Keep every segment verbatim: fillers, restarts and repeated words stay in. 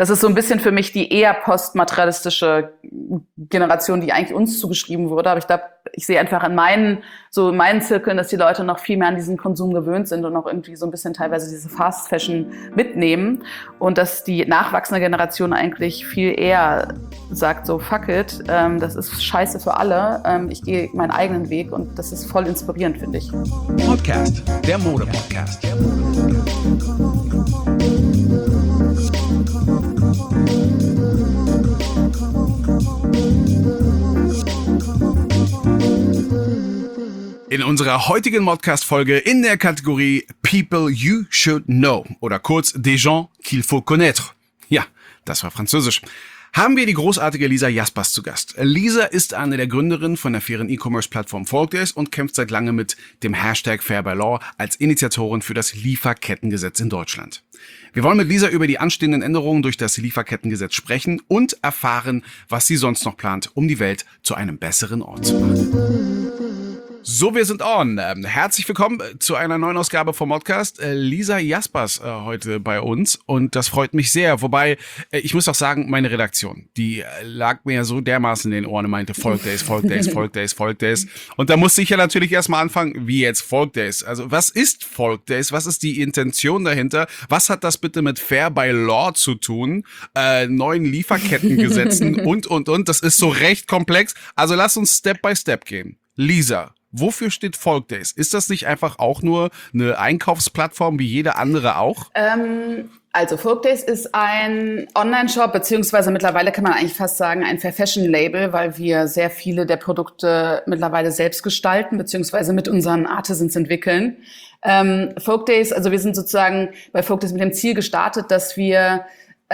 das ist so ein bisschen für mich die eher postmaterialistische Generation, die eigentlich uns zugeschrieben wurde. Aber ich glaube, ich sehe einfach in meinen, so in meinen Zirkeln, dass die Leute noch viel mehr an diesen Konsum gewöhnt sind und auch irgendwie so ein bisschen teilweise diese Fast Fashion mitnehmen. Und dass die nachwachsende Generation eigentlich viel eher sagt so, fuck it, ähm, das ist scheiße für alle. Ähm, ich gehe meinen eigenen Weg und das ist voll inspirierend, finde ich. Podcast, der Mode-Podcast. In unserer heutigen Podcast-Folge in der Kategorie People You Should Know oder kurz Des gens qu'il faut connaître. Ja, das war Französisch. Haben wir die großartige Lisa Jaspers zu Gast. Lisa ist eine der Gründerinnen von der fairen E-Commerce-Plattform Folkdays und kämpft seit langem mit dem Hashtag Fair by Law als Initiatorin für das Lieferkettengesetz in Deutschland. Wir wollen mit Lisa über die anstehenden Änderungen durch das Lieferkettengesetz sprechen und erfahren, was sie sonst noch plant, um die Welt zu einem besseren Ort zu machen. So, wir sind on. Ähm, herzlich willkommen zu einer neuen Ausgabe vom Podcast. Äh, Lisa Jaspers äh, heute bei uns und das freut mich sehr. Wobei, äh, ich muss auch sagen, meine Redaktion, die äh, lag mir so dermaßen in den Ohren und meinte Folkdays, Folkdays, Folkdays, Folkdays. Und da musste ich ja natürlich erstmal anfangen, wie jetzt Folkdays? Also was ist Folkdays? Was ist die Intention dahinter? Was hat das bitte mit Fair by Law zu tun? Äh, neuen Lieferkettengesetzen und, und, und. Das ist so recht komplex. Also lass uns Step by Step gehen. Lisa, wofür steht Folkdays? Ist das nicht einfach auch nur eine Einkaufsplattform wie jede andere auch? Ähm, also Folkdays ist ein Online-Shop, beziehungsweise mittlerweile kann man eigentlich fast sagen ein Fair-Fashion-Label, weil wir sehr viele der Produkte mittlerweile selbst gestalten, beziehungsweise mit unseren Artisans entwickeln. Ähm, Folkdays, also wir sind sozusagen bei Folkdays mit dem Ziel gestartet, dass wir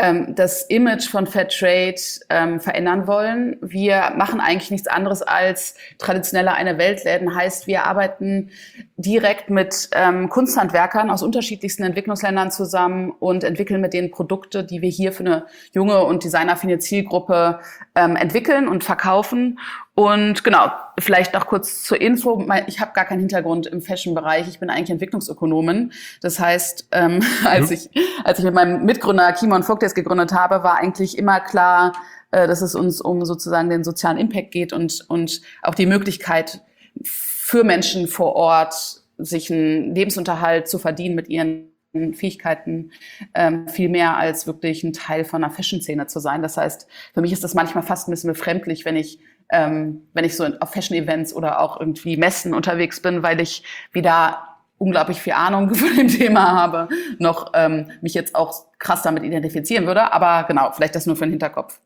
das Image von Fairtrade ähm, verändern wollen. Wir machen eigentlich nichts anderes als traditionelle Eine-Welt-Läden. Heißt, wir arbeiten direkt mit ähm, Kunsthandwerkern aus unterschiedlichsten Entwicklungsländern zusammen und entwickeln mit denen Produkte, die wir hier für eine junge und designaffine Zielgruppe ähm, entwickeln und verkaufen. Und genau, vielleicht noch kurz zur Info. Ich habe gar keinen Hintergrund im Fashion-Bereich. Ich bin eigentlich Entwicklungsökonomin. Das heißt, ähm, als ich als ich mit meinem Mitgründer Kimon Folkdays gegründet habe, war eigentlich immer klar, äh, dass es uns um sozusagen den sozialen Impact geht und und auch die Möglichkeit für Menschen vor Ort, sich einen Lebensunterhalt zu verdienen mit ihren Fähigkeiten, ähm, viel mehr als wirklich ein Teil von einer Fashion-Szene zu sein. Das heißt, für mich ist das manchmal fast ein bisschen befremdlich, wenn ich Ähm, wenn ich so auf Fashion-Events oder auch irgendwie Messen unterwegs bin, weil ich wieder unglaublich viel Ahnung von dem Thema habe, noch ähm, mich jetzt auch krass damit identifizieren würde. Aber genau, vielleicht das nur für den Hinterkopf.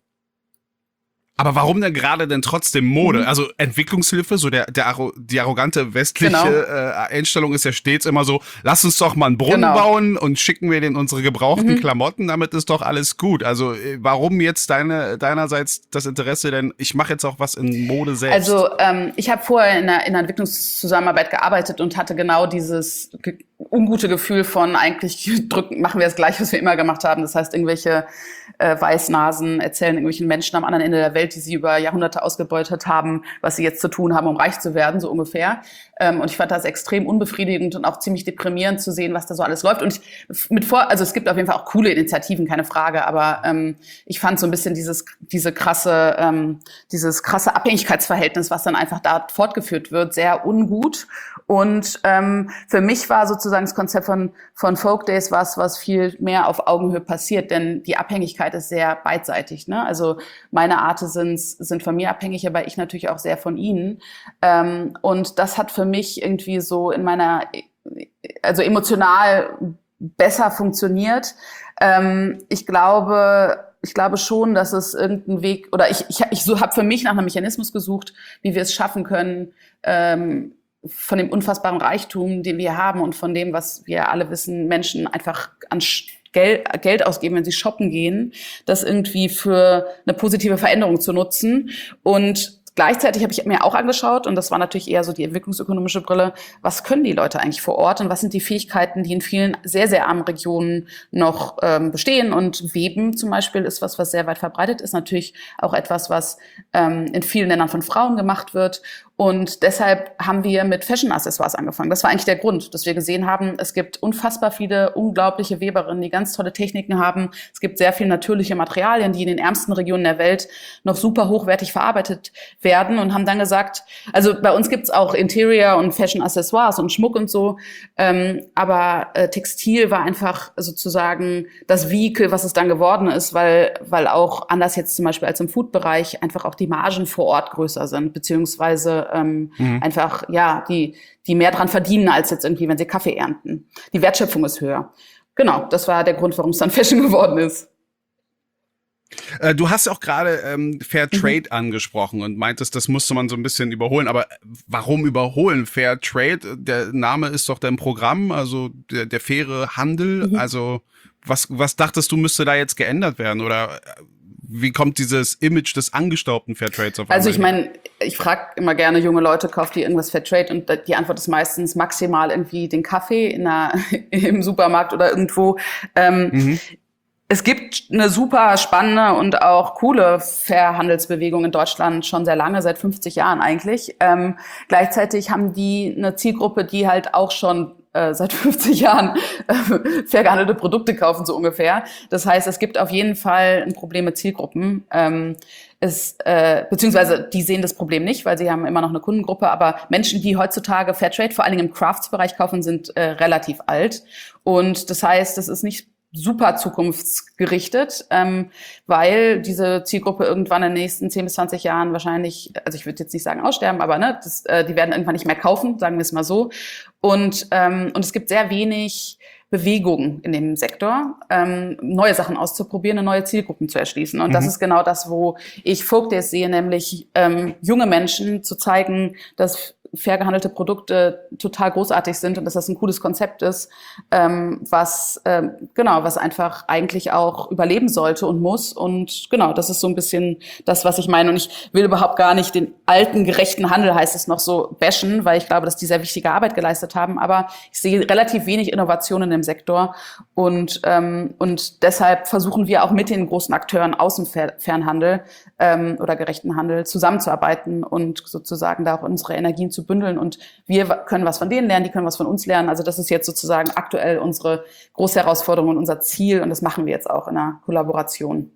Aber warum denn gerade denn trotzdem Mode? Mhm. Also Entwicklungshilfe, so der, der die arrogante westliche genau. äh, Einstellung ist ja stets immer so, lass uns doch mal einen Brunnen genau. bauen und schicken wir denen unsere gebrauchten mhm. Klamotten, damit ist doch alles gut. Also warum jetzt deine deinerseits das Interesse, denn ich mache jetzt auch was in Mode selbst? Also ähm, ich habe vorher in einer, in einer Entwicklungszusammenarbeit gearbeitet und hatte genau dieses ge- ungute Gefühl von eigentlich drücken, machen wir das Gleiche, was wir immer gemacht haben. Das heißt, irgendwelche äh, Weißnasen erzählen irgendwelchen Menschen am anderen Ende der Welt, die sie über Jahrhunderte ausgebeutet haben, was sie jetzt zu tun haben, um reich zu werden, so ungefähr. Ähm, und ich fand das extrem unbefriedigend und auch ziemlich deprimierend zu sehen, was da so alles läuft. Und ich, mit vor, also es gibt auf jeden Fall auch coole Initiativen, keine Frage, aber ähm, ich fand so ein bisschen dieses, diese krasse, ähm, dieses krasse Abhängigkeitsverhältnis, was dann einfach da fortgeführt wird, sehr ungut. Und ähm, für mich war sozusagen das Konzept von von Folkdays was, was viel mehr auf Augenhöhe passiert, denn die Abhängigkeit ist sehr beidseitig. Ne? Also meine Artisans sind von mir abhängig, aber ich natürlich auch sehr von ihnen. Ähm, und das hat für mich irgendwie so in meiner, also emotional besser funktioniert. Ähm, ich glaube, ich glaube schon, dass es irgendeinen Weg, oder ich ich, ich so, habe für mich nach einem Mechanismus gesucht, wie wir es schaffen können, ähm, von dem unfassbaren Reichtum, den wir haben und von dem, was wir alle wissen, Menschen einfach an Geld, Geld ausgeben, wenn sie shoppen gehen, das irgendwie für eine positive Veränderung zu nutzen. Und gleichzeitig habe ich mir auch angeschaut, und das war natürlich eher so die entwicklungsökonomische Brille, was können die Leute eigentlich vor Ort und was sind die Fähigkeiten, die in vielen sehr, sehr armen Regionen noch ähm, bestehen. Und Weben zum Beispiel ist was, was sehr weit verbreitet ist, natürlich auch etwas, was ähm, in vielen Ländern von Frauen gemacht wird. Und deshalb haben wir mit Fashion-Accessoires angefangen. Das war eigentlich der Grund, dass wir gesehen haben, es gibt unfassbar viele unglaubliche Weberinnen, die ganz tolle Techniken haben. Es gibt sehr viele natürliche Materialien, die in den ärmsten Regionen der Welt noch super hochwertig verarbeitet werden und haben dann gesagt, also bei uns gibt's auch Interior und Fashion-Accessoires und Schmuck und so, ähm, aber äh, Textil war einfach sozusagen das Vehikel, was es dann geworden ist, weil weil auch anders jetzt zum Beispiel als im Food-Bereich einfach auch die Margen vor Ort größer sind, beziehungsweise ähm, mhm. einfach ja die die mehr dran verdienen als jetzt irgendwie, wenn sie Kaffee ernten. Die Wertschöpfung ist höher. Genau, das war der Grund, warum es dann Fashion geworden ist. Äh, du hast auch gerade ähm, Fair Trade mhm. angesprochen und meintest, das musste man so ein bisschen überholen. Aber warum überholen? Fair Trade, der Name ist doch dein Programm, also der, der faire Handel. Mhm. Also was, was dachtest du, müsste da jetzt geändert werden? Oder wie kommt dieses Image des angestaubten Fair Trades auf einmal? Also ich meine, ich frage immer gerne junge Leute, kauft ihr irgendwas Fair Trade? Und die Antwort ist meistens maximal irgendwie den Kaffee in einer, im Supermarkt oder irgendwo. Ähm, mhm. Es gibt eine super spannende und auch coole Fairhandelsbewegung in Deutschland schon sehr lange, seit fünfzig Jahren eigentlich. Ähm, gleichzeitig haben die eine Zielgruppe, die halt auch schon äh, seit fünfzig Jahren äh, fair gehandelte Produkte kaufen, so ungefähr. Das heißt, es gibt auf jeden Fall ein Problem mit Zielgruppen. Ähm, es, äh, beziehungsweise die sehen das Problem nicht, weil sie haben immer noch eine Kundengruppe. Aber Menschen, die heutzutage Fairtrade, vor allen Dingen im Crafts-Bereich kaufen, sind äh, relativ alt. Und das heißt, das ist nicht super zukunftsgerichtet, ähm, weil diese Zielgruppe irgendwann in den nächsten zehn bis zwanzig Jahren wahrscheinlich, also ich würde jetzt nicht sagen aussterben, aber ne, das, äh, die werden irgendwann nicht mehr kaufen, sagen wir es mal so. Und ähm, und es gibt sehr wenig Bewegung in dem Sektor, ähm, neue Sachen auszuprobieren und neue Zielgruppen zu erschließen. Und mhm. das ist genau das, wo ich Folk Days sehe, nämlich ähm, junge Menschen zu zeigen, dass fair gehandelte Produkte total großartig sind und dass das ein cooles Konzept ist, ähm, was ähm, genau, was einfach eigentlich auch überleben sollte und muss. Und genau, das ist so ein bisschen das, was ich meine. Und ich will überhaupt gar nicht den alten gerechten Handel, heißt es noch so, bashen, weil ich glaube, dass die sehr wichtige Arbeit geleistet haben. Aber ich sehe relativ wenig Innovationen im Sektor und ähm, und deshalb versuchen wir auch mit den großen Akteuren aus dem fairen Handel ähm, oder gerechten Handel zusammenzuarbeiten und sozusagen da auch unsere Energien zu bündeln. Und wir können was von denen lernen, die können was von uns lernen. Also das ist jetzt sozusagen aktuell unsere große Herausforderung und unser Ziel. Und das machen wir jetzt auch in einer Kollaboration.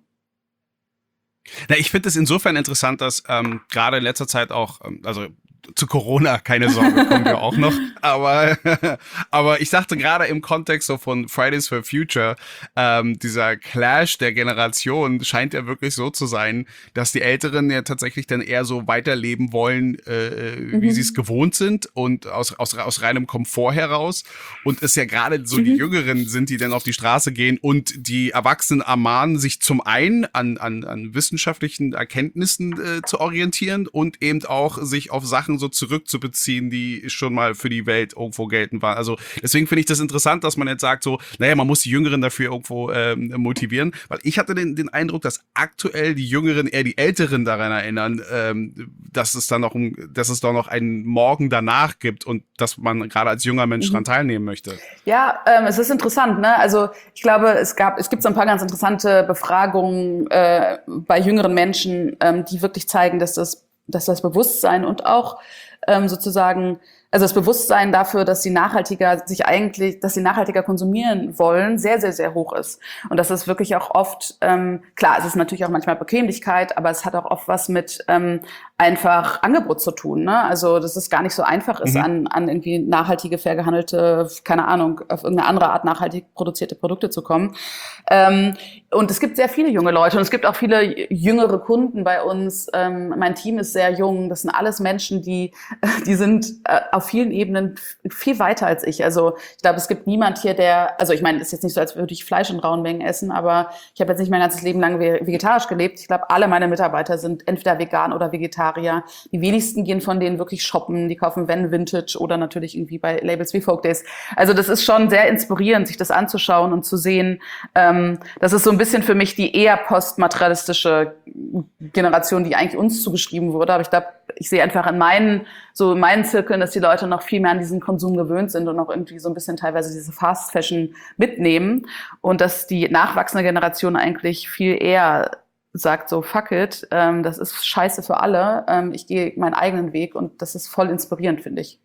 Na, ich finde es insofern interessant, dass ähm, gerade in letzter Zeit auch, ähm, also zu Corona, keine Sorge, kommen wir auch noch. Aber, aber ich dachte gerade im Kontext so von Fridays for Future, ähm, dieser Clash der Generation scheint ja wirklich so zu sein, dass die Älteren ja tatsächlich dann eher so weiterleben wollen, äh, mhm. wie sie es gewohnt sind und aus, aus, aus reinem Komfort heraus. Und es ja gerade so mhm. die Jüngeren sind, die dann auf die Straße gehen und die Erwachsenen ermahnen, sich zum einen an, an, an wissenschaftlichen Erkenntnissen äh, zu orientieren und eben auch sich auf Sachen so zurückzubeziehen, die schon mal für die Welt irgendwo geltend waren. Also deswegen finde ich das interessant, dass man jetzt sagt so, naja, man muss die Jüngeren dafür irgendwo ähm, motivieren, weil ich hatte den, den Eindruck, dass aktuell die Jüngeren eher die Älteren daran erinnern, ähm, dass es dann noch, dass es doch noch einen Morgen danach gibt und dass man gerade als junger Mensch mhm. daran teilnehmen möchte. Ja, ähm, es ist interessant, ne? Also ich glaube, es gab, es gibt so ein paar ganz interessante Befragungen äh, bei jüngeren Menschen, ähm, die wirklich zeigen, dass das dass das Bewusstsein und auch ähm, sozusagen, also das Bewusstsein dafür, dass sie nachhaltiger sich eigentlich, dass sie nachhaltiger konsumieren wollen, sehr, sehr, sehr hoch ist. Und das ist wirklich auch oft, ähm, klar, es ist natürlich auch manchmal Bequemlichkeit, aber es hat auch oft was mit ähm, einfach Angebot zu tun, ne? Also, dass es gar nicht so einfach ist, mhm. an, an irgendwie nachhaltige, fair gehandelte, keine Ahnung, auf irgendeine andere Art nachhaltig produzierte Produkte zu kommen. Ähm, und es gibt sehr viele junge Leute und es gibt auch viele jüngere Kunden bei uns. Ähm, mein Team ist sehr jung. Das sind alles Menschen, die, die sind äh, auf vielen Ebenen viel weiter als ich. Also, ich glaube, es gibt niemand hier, der, also ich meine, es ist jetzt nicht so, als würde ich Fleisch in rauen Mengen essen, aber ich habe jetzt nicht mein ganzes Leben lang vegetarisch gelebt. Ich glaube, alle meine Mitarbeiter sind entweder vegan oder vegetarisch. Die wenigsten gehen von denen wirklich shoppen, die kaufen wenn Vintage oder natürlich irgendwie bei Labels wie Folk Days. Also das ist schon sehr inspirierend, sich das anzuschauen und zu sehen. Ähm, das ist so ein bisschen für mich die eher postmaterialistische Generation, die eigentlich uns zugeschrieben wurde. Aber ich glaube, ich sehe einfach in meinen, so in meinen Zirkeln, dass die Leute noch viel mehr an diesen Konsum gewöhnt sind und auch irgendwie so ein bisschen teilweise diese Fast Fashion mitnehmen und dass die nachwachsende Generation eigentlich viel eher sagt so, fuck it, ähm, das ist scheiße für alle, ähm, ich gehe meinen eigenen Weg und das ist voll inspirierend, finde ich.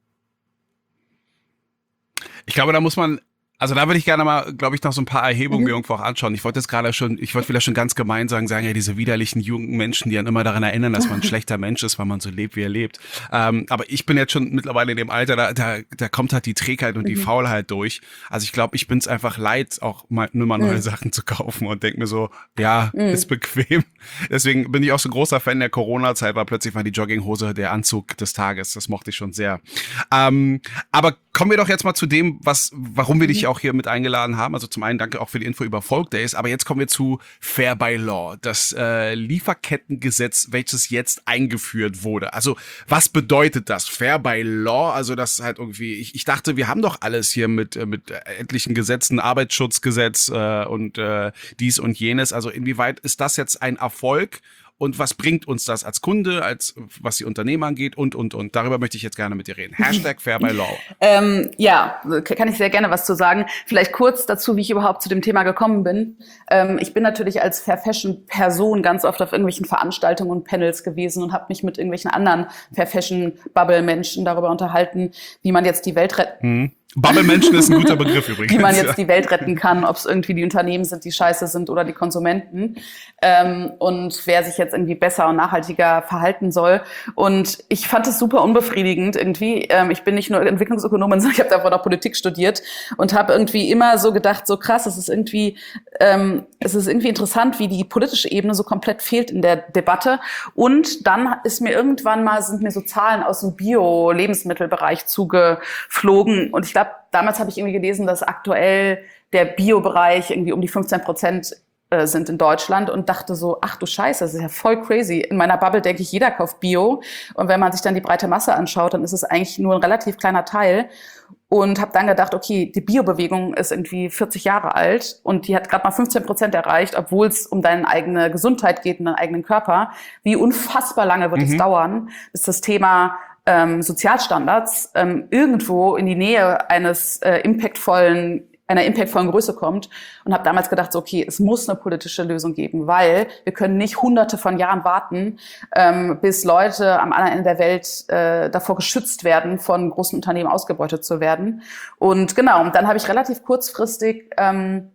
Ich glaube, da muss man, also da würde ich gerne mal, glaube ich, noch so ein paar Erhebungen Mhm. mir irgendwo auch anschauen. Ich wollte jetzt gerade schon, ich wollte vielleicht schon ganz gemein sagen, sagen ja diese widerlichen jungen Menschen, die dann immer daran erinnern, dass man ein schlechter Mensch ist, weil man so lebt, wie er lebt. Ähm, aber ich bin jetzt schon mittlerweile in dem Alter, da, da, da kommt halt die Trägheit und die Mhm. Faulheit durch. Also ich glaube, ich bin es einfach leid, auch mal nur mal neue Mhm. Sachen zu kaufen und denke mir so, ja, Mhm. ist bequem. Deswegen bin ich auch so großer Fan der Corona-Zeit, weil plötzlich war die Jogginghose der Anzug des Tages. Das mochte ich schon sehr. Ähm, aber kommen wir doch jetzt mal zu dem, was, warum wir dich auch hier mit eingeladen haben. Also zum einen danke auch für die Info über Folk Days, aber jetzt kommen wir zu Fair by Law, das äh, Lieferkettengesetz, welches jetzt eingeführt wurde. Also was bedeutet das? Fair by Law, also das halt irgendwie, ich, ich dachte, wir haben doch alles hier mit, äh, mit etlichen Gesetzen, Arbeitsschutzgesetz äh, und äh, dies und jenes. Also inwieweit ist das jetzt ein Erfolg? Und was bringt uns das als Kunde, als was die Unternehmen angeht und, und, und. Darüber möchte ich jetzt gerne mit dir reden. Hashtag Fair by Law. Ähm, ja, kann ich sehr gerne was zu sagen. Vielleicht kurz dazu, wie ich überhaupt zu dem Thema gekommen bin. Ähm, ich bin natürlich als Fair Fashion Person ganz oft auf irgendwelchen Veranstaltungen und Panels gewesen und habe mich mit irgendwelchen anderen Fair Fashion Bubble Menschen darüber unterhalten, wie man jetzt die Welt retten. Hm. Bubble-Menschen ist ein guter Begriff übrigens. Wie man jetzt ja. die Welt retten kann, ob es irgendwie die Unternehmen sind, die scheiße sind oder die Konsumenten. Ähm, und wer sich jetzt irgendwie besser und nachhaltiger verhalten soll. Und ich fand es super unbefriedigend irgendwie. Ähm, ich bin nicht nur Entwicklungsökonomin, sondern ich habe davor noch Politik studiert und habe irgendwie immer so gedacht, so krass, es ist irgendwie, ähm, es ist irgendwie interessant, wie die politische Ebene so komplett fehlt in der Debatte. Und dann ist mir irgendwann mal, sind mir so Zahlen aus dem Bio-Lebensmittelbereich zugeflogen. Und ich glaube, damals habe ich irgendwie gelesen, dass aktuell der Bio-Bereich irgendwie um die fünfzehn Prozent äh, sind in Deutschland und dachte so, ach du Scheiße, das ist ja voll crazy. In meiner Bubble denke ich, jeder kauft Bio. Und wenn man sich dann die breite Masse anschaut, dann ist es eigentlich nur ein relativ kleiner Teil. Und habe dann gedacht, okay, die Bio-Bewegung ist irgendwie vierzig Jahre alt und die hat gerade mal fünfzehn Prozent erreicht, obwohl es um deine eigene Gesundheit geht und deinen eigenen Körper. Wie unfassbar lange wird es Mhm. dauern, bis das Thema ähm, Sozialstandards ähm, irgendwo in die Nähe eines äh, impactvollen einer impactvollen Größe kommt und habe damals gedacht, so, okay, es muss eine politische Lösung geben, weil wir können nicht hunderte von Jahren warten, ähm, bis Leute am anderen Ende der Welt äh, davor geschützt werden, von großen Unternehmen ausgebeutet zu werden. Und genau, und dann habe ich relativ kurzfristig ähm,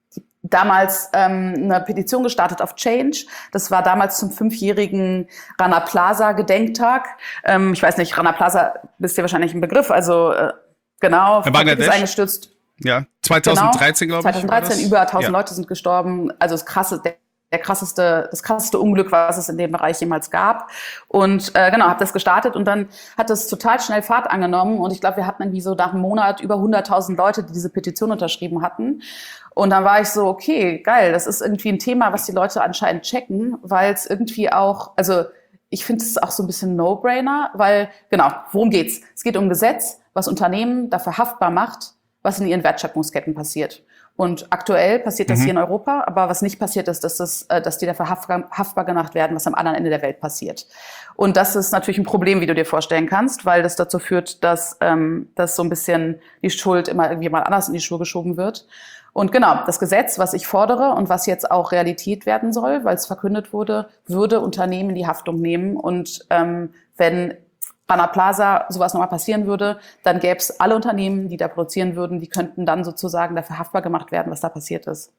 damals ähm, eine Petition gestartet auf Change. Das war damals zum fünfjährigen Rana Plaza Gedenktag. Ähm, ich weiß nicht, Rana Plaza ist dir wahrscheinlich ein Begriff. Also äh, genau, In Bangladesch? ist eingestürzt. Ja, zweitausenddreizehn, genau, glaube ich. zweitausenddreizehn, über tausend ja. Leute sind gestorben. Also das krasse, der, der krasseste, das krasseste Unglück, was es in dem Bereich jemals gab. Und äh, genau, habe das gestartet und dann hat das total schnell Fahrt angenommen. Und ich glaube, wir hatten irgendwie so nach einem Monat über hunderttausend Leute, die diese Petition unterschrieben hatten. Und dann war ich so, okay, geil, das ist irgendwie ein Thema, was die Leute anscheinend checken, weil es irgendwie auch, also ich finde es auch so ein bisschen No-Brainer, weil, genau, worum geht's? Es geht um ein Gesetz, was Unternehmen dafür haftbar macht, was in ihren Wertschöpfungsketten passiert. Und aktuell passiert das Mhm. hier in Europa, aber was nicht passiert ist, dass, das, äh, dass die dafür haftbar, haftbar gemacht werden, was am anderen Ende der Welt passiert. Und das ist natürlich ein Problem, wie du dir vorstellen kannst, weil das dazu führt, dass, ähm, dass so ein bisschen die Schuld immer irgendwie mal anders in die Schuhe geschoben wird. Und genau, das Gesetz, was ich fordere und was jetzt auch Realität werden soll, weil es verkündet wurde, würde Unternehmen in die Haftung nehmen. Und ähm, wenn Rana Plaza sowas nochmal passieren würde, dann gäbe es alle Unternehmen, die da produzieren würden, die könnten dann sozusagen dafür haftbar gemacht werden, was da passiert ist.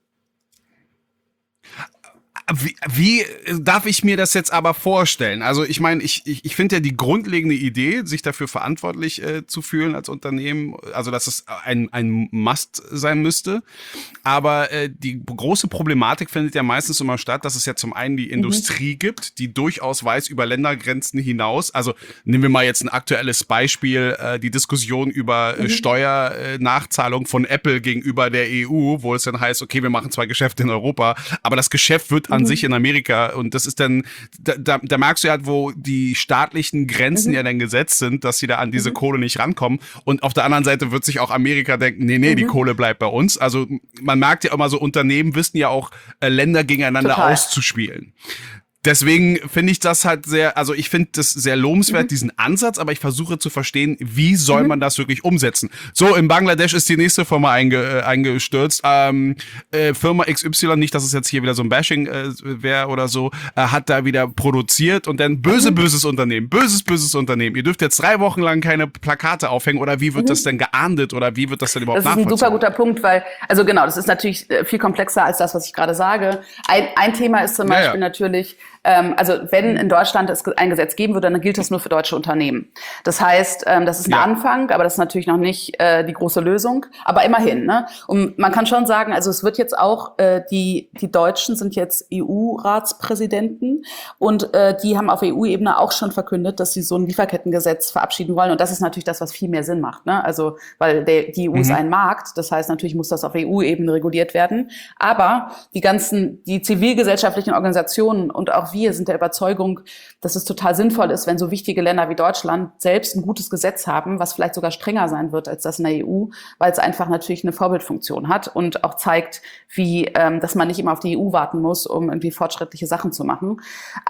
Wie, wie darf ich mir das jetzt aber vorstellen? Also ich meine, ich, ich, ich finde ja die grundlegende Idee, sich dafür verantwortlich äh, zu fühlen als Unternehmen, also dass es ein, ein Must sein müsste. Aber äh, die große Problematik findet ja meistens immer statt, dass es ja zum einen die Industrie mhm. gibt, die durchaus weiß über Ländergrenzen hinaus. Also nehmen wir mal jetzt ein aktuelles Beispiel, äh, die Diskussion über äh, mhm. Steuernachzahlung von Apple gegenüber der E U, wo es dann heißt, okay, wir machen zwar Geschäfte in Europa, aber das Geschäft wird an mhm. sich in Amerika und das ist dann, da, da, da merkst du ja, wo die staatlichen Grenzen mhm. ja dann gesetzt sind, dass sie da an diese mhm. Kohle nicht rankommen und auf der anderen Seite wird sich auch Amerika denken, nee, nee, mhm. die Kohle bleibt bei uns. Also man merkt ja immer so, Unternehmen wissen ja auch, äh, Länder gegeneinander Total. auszuspielen. Deswegen finde ich das halt sehr, also ich finde das sehr lobenswert, Mhm. diesen Ansatz, aber ich versuche zu verstehen, wie soll Mhm. man das wirklich umsetzen. So, in Bangladesch ist die nächste Firma einge, äh, eingestürzt. Ähm, äh, Firma X Y, nicht, dass es jetzt hier wieder so ein Bashing äh, wäre oder so, äh, hat da wieder produziert und dann böse, Mhm. böses Unternehmen, böses, böses Unternehmen. Ihr dürft jetzt drei Wochen lang keine Plakate aufhängen oder wie wird Mhm. das denn geahndet oder wie wird das denn überhaupt Das ist ein nachvollzogen? super guter Punkt, weil, also genau, das ist natürlich äh, viel komplexer als das, was ich gerade sage. Ein, ein Thema ist zum Ja, Beispiel ja. natürlich, ähm, also wenn in Deutschland es ein Gesetz geben würde, dann gilt das nur für deutsche Unternehmen. Das heißt, ähm, das ist ein Ja. Anfang, aber das ist natürlich noch nicht äh, die große Lösung. Aber immerhin, ne? Und man kann schon sagen, also es wird jetzt auch, äh, die, die Deutschen sind jetzt E U-Ratspräsidenten und äh, die haben auf E U-Ebene auch schon verkündet, dass sie so ein Lieferkettengesetz verabschieden wollen. Und das ist natürlich das, was viel mehr Sinn macht, ne? Also, weil der, die E U Mhm. ist ein Markt, das heißt, natürlich muss das auf E U-Ebene reguliert werden. Aber die ganzen, die zivilgesellschaftlichen Organisationen und auch wir sind der Überzeugung, dass es total sinnvoll ist, wenn so wichtige Länder wie Deutschland selbst ein gutes Gesetz haben, was vielleicht sogar strenger sein wird als das in der E U, weil es einfach natürlich eine Vorbildfunktion hat und auch zeigt, wie, ähm, dass man nicht immer auf die E U warten muss, um irgendwie fortschrittliche Sachen zu machen.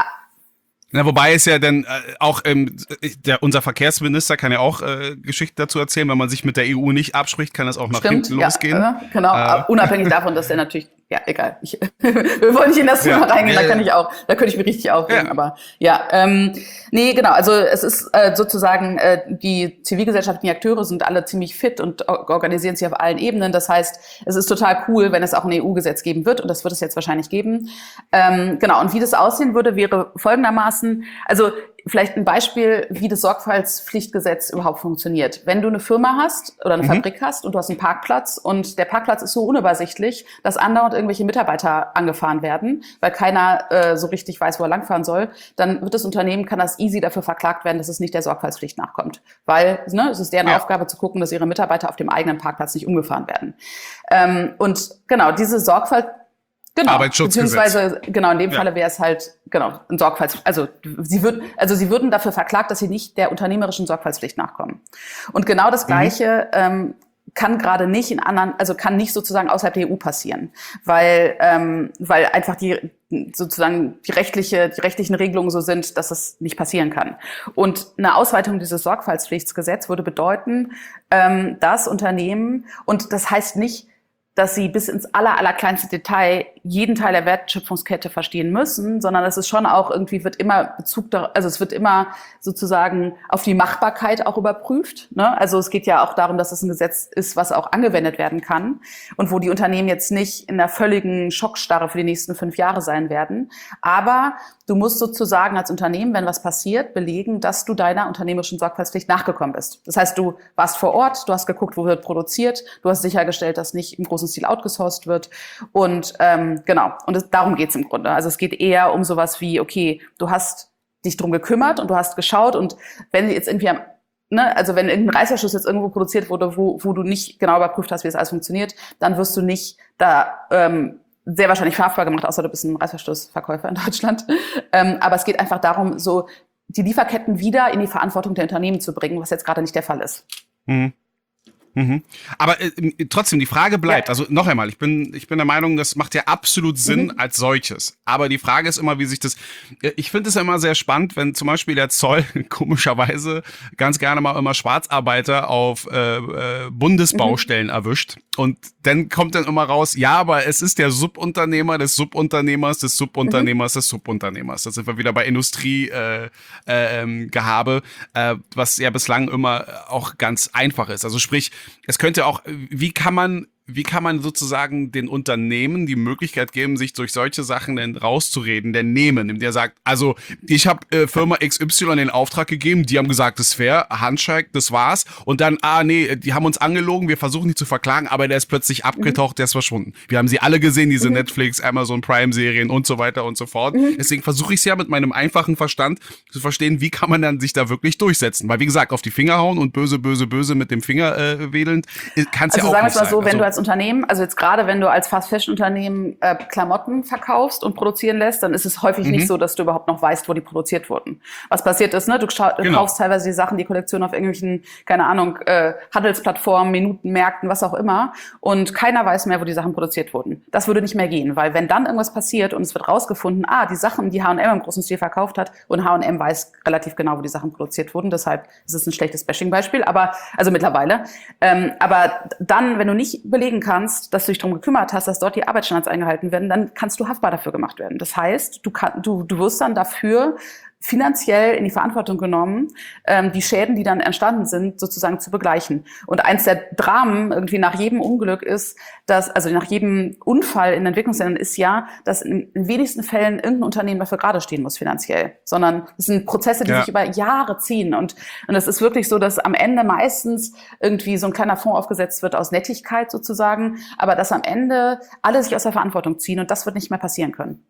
Na, wobei es ja dann äh, auch ähm, der unser Verkehrsminister kann ja auch äh, Geschichten dazu erzählen, wenn man sich mit der E U nicht abspricht, kann das auch nach Stimmt, hinten ja, losgehen. äh, genau, Äh. unabhängig davon, dass der natürlich, ja, egal. Ich, wir wollen nicht in das Thema Ja, reingehen, ja, da kann ja. ich auch, da könnte ich mich richtig aufregen, Ja. aber ja, ähm, nee, genau, also es ist äh, sozusagen, äh, die zivilgesellschaftlichen Akteure sind alle ziemlich fit und or- organisieren sich auf allen Ebenen. Das heißt, es ist total cool, wenn es auch ein E U-Gesetz geben wird und das wird es jetzt wahrscheinlich geben. Ähm, genau, und wie das aussehen würde, wäre folgendermaßen, also vielleicht ein Beispiel, wie das Sorgfaltspflichtgesetz überhaupt funktioniert. Wenn du eine Firma hast oder eine Mhm. Fabrik hast und du hast einen Parkplatz und der Parkplatz ist so unübersichtlich, dass andauernd irgendwelche Mitarbeiter angefahren werden, weil keiner äh, so richtig weiß, wo er langfahren soll, dann wird das Unternehmen, kann das easy dafür verklagt werden, dass es nicht der Sorgfaltspflicht nachkommt. Weil ne, es ist deren Ja. Aufgabe zu gucken, dass ihre Mitarbeiter auf dem eigenen Parkplatz nicht umgefahren werden. Ähm, und genau, diese Sorgfalt Genau, Arbeitsschutzgesetz. beziehungsweise genau in dem Ja. Falle wäre es halt genau ein Sorgfalts, also sie würden, also sie würden dafür verklagt, dass sie nicht der unternehmerischen Sorgfaltspflicht nachkommen. Und genau das Gleiche ähm, kann gerade nicht in anderen, also kann nicht sozusagen außerhalb der E U passieren, weil ähm, weil einfach die sozusagen die rechtliche die rechtlichen Regelungen so sind, dass es nicht passieren kann. Und eine Ausweitung dieses Sorgfaltspflichtgesetzes würde bedeuten, ähm, dass Unternehmen, und das heißt nicht, dass sie bis ins aller, allerkleinste Detail jeden Teil der Wertschöpfungskette verstehen müssen, sondern es ist schon auch irgendwie, wird immer Bezug, da, also es wird immer sozusagen auf die Machbarkeit auch überprüft, ne? Also es geht ja auch darum, dass es ein Gesetz ist, was auch angewendet werden kann und wo die Unternehmen jetzt nicht in einer völligen Schockstarre für die nächsten fünf Jahre sein werden. Aber du musst sozusagen als Unternehmen, wenn was passiert, belegen, dass du deiner unternehmerischen Sorgfaltspflicht nachgekommen bist. Das heißt, du warst vor Ort, du hast geguckt, wo wird produziert, du hast sichergestellt, dass nicht im großen Stil outgesourced wird. Und ähm, genau, und es, darum geht's im Grunde. Also es geht eher um sowas wie, okay, du hast dich drum gekümmert und du hast geschaut und wenn jetzt irgendwie am Ne, also wenn irgendein Reißverschluss jetzt irgendwo produziert wurde, wo, wo du nicht genau überprüft hast, wie das alles funktioniert, dann wirst du nicht da ähm, sehr wahrscheinlich strafbar gemacht, außer du bist ein Reißverschlussverkäufer in Deutschland. Ähm, aber es geht einfach darum, so die Lieferketten wieder in die Verantwortung der Unternehmen zu bringen, was jetzt gerade nicht der Fall ist. Mhm. Mhm. Aber äh, trotzdem, die Frage bleibt, Ja. also noch einmal, ich bin, ich bin der Meinung, das macht ja absolut Sinn Mhm. als solches. Aber die Frage ist immer, wie sich das, äh, ich finde es ja immer sehr spannend, wenn zum Beispiel der Zoll komischerweise ganz gerne mal immer Schwarzarbeiter auf äh, äh, Bundesbaustellen Mhm. erwischt. Und dann kommt dann immer raus, ja, aber es ist der Subunternehmer des Subunternehmers des Subunternehmers Mhm. des Subunternehmers. Da sind wir wieder bei Industriegehabe, äh, ähm, Gehabe, äh, was ja bislang immer auch ganz einfach ist. Also sprich, es könnte auch, wie kann man, wie kann man sozusagen den Unternehmen die Möglichkeit geben, sich durch solche Sachen denn rauszureden, denn nehmen, indem der sagt, also ich habe äh, Firma X Y den Auftrag gegeben, die haben gesagt, das ist fair, Handshake, das war's, und dann, ah nee, die haben uns angelogen, wir versuchen die zu verklagen, aber der ist plötzlich abgetaucht, der ist verschwunden. Wir haben sie alle gesehen, diese Mhm. Netflix, Amazon Prime Serien und so weiter und so fort. Mhm. Deswegen versuche ich es ja mit meinem einfachen Verstand zu verstehen, wie kann man dann sich da wirklich durchsetzen, weil wie gesagt, auf die Finger hauen und böse, böse, böse mit dem Finger äh, wedelnd, kann es Also ja auch sagen wir nicht es mal sein. so, wenn Also, du als als Unternehmen, also jetzt gerade wenn du als Fast-Fashion-Unternehmen äh, Klamotten verkaufst und produzieren lässt, dann ist es häufig mhm. nicht so, dass du überhaupt noch weißt, wo die produziert wurden. Was passiert ist, ne? Du, schau- du genau. kaufst teilweise die Sachen, die Kollektion auf irgendwelchen, keine Ahnung, äh, Handelsplattformen, Minutenmärkten, was auch immer, und keiner weiß mehr, wo die Sachen produziert wurden. Das würde nicht mehr gehen, weil wenn dann irgendwas passiert und es wird rausgefunden, ah, die Sachen, die H und M im großen Stil verkauft hat, und H und M weiß relativ genau, wo die Sachen produziert wurden, deshalb ist es ein schlechtes Bashing-Beispiel, aber also mittlerweile. Ähm, aber dann, wenn du nicht belegen kannst, dass du dich darum gekümmert hast, dass dort die Arbeitsstandards eingehalten werden, dann kannst du haftbar dafür gemacht werden. Das heißt, du, kann, du, du wirst dann dafür finanziell in die Verantwortung genommen, ähm, die Schäden, die dann entstanden sind, sozusagen zu begleichen. Und eins der Dramen irgendwie nach jedem Unglück ist, dass, also nach jedem Unfall in Entwicklungsländern ist ja, dass in, in wenigsten Fällen irgendein Unternehmen dafür gerade stehen muss finanziell, sondern es sind Prozesse, die ja. sich über Jahre ziehen. Und, und es ist wirklich so, dass am Ende meistens irgendwie so ein kleiner Fonds aufgesetzt wird aus Nettigkeit sozusagen, aber dass am Ende alle sich aus der Verantwortung ziehen und das wird nicht mehr passieren können.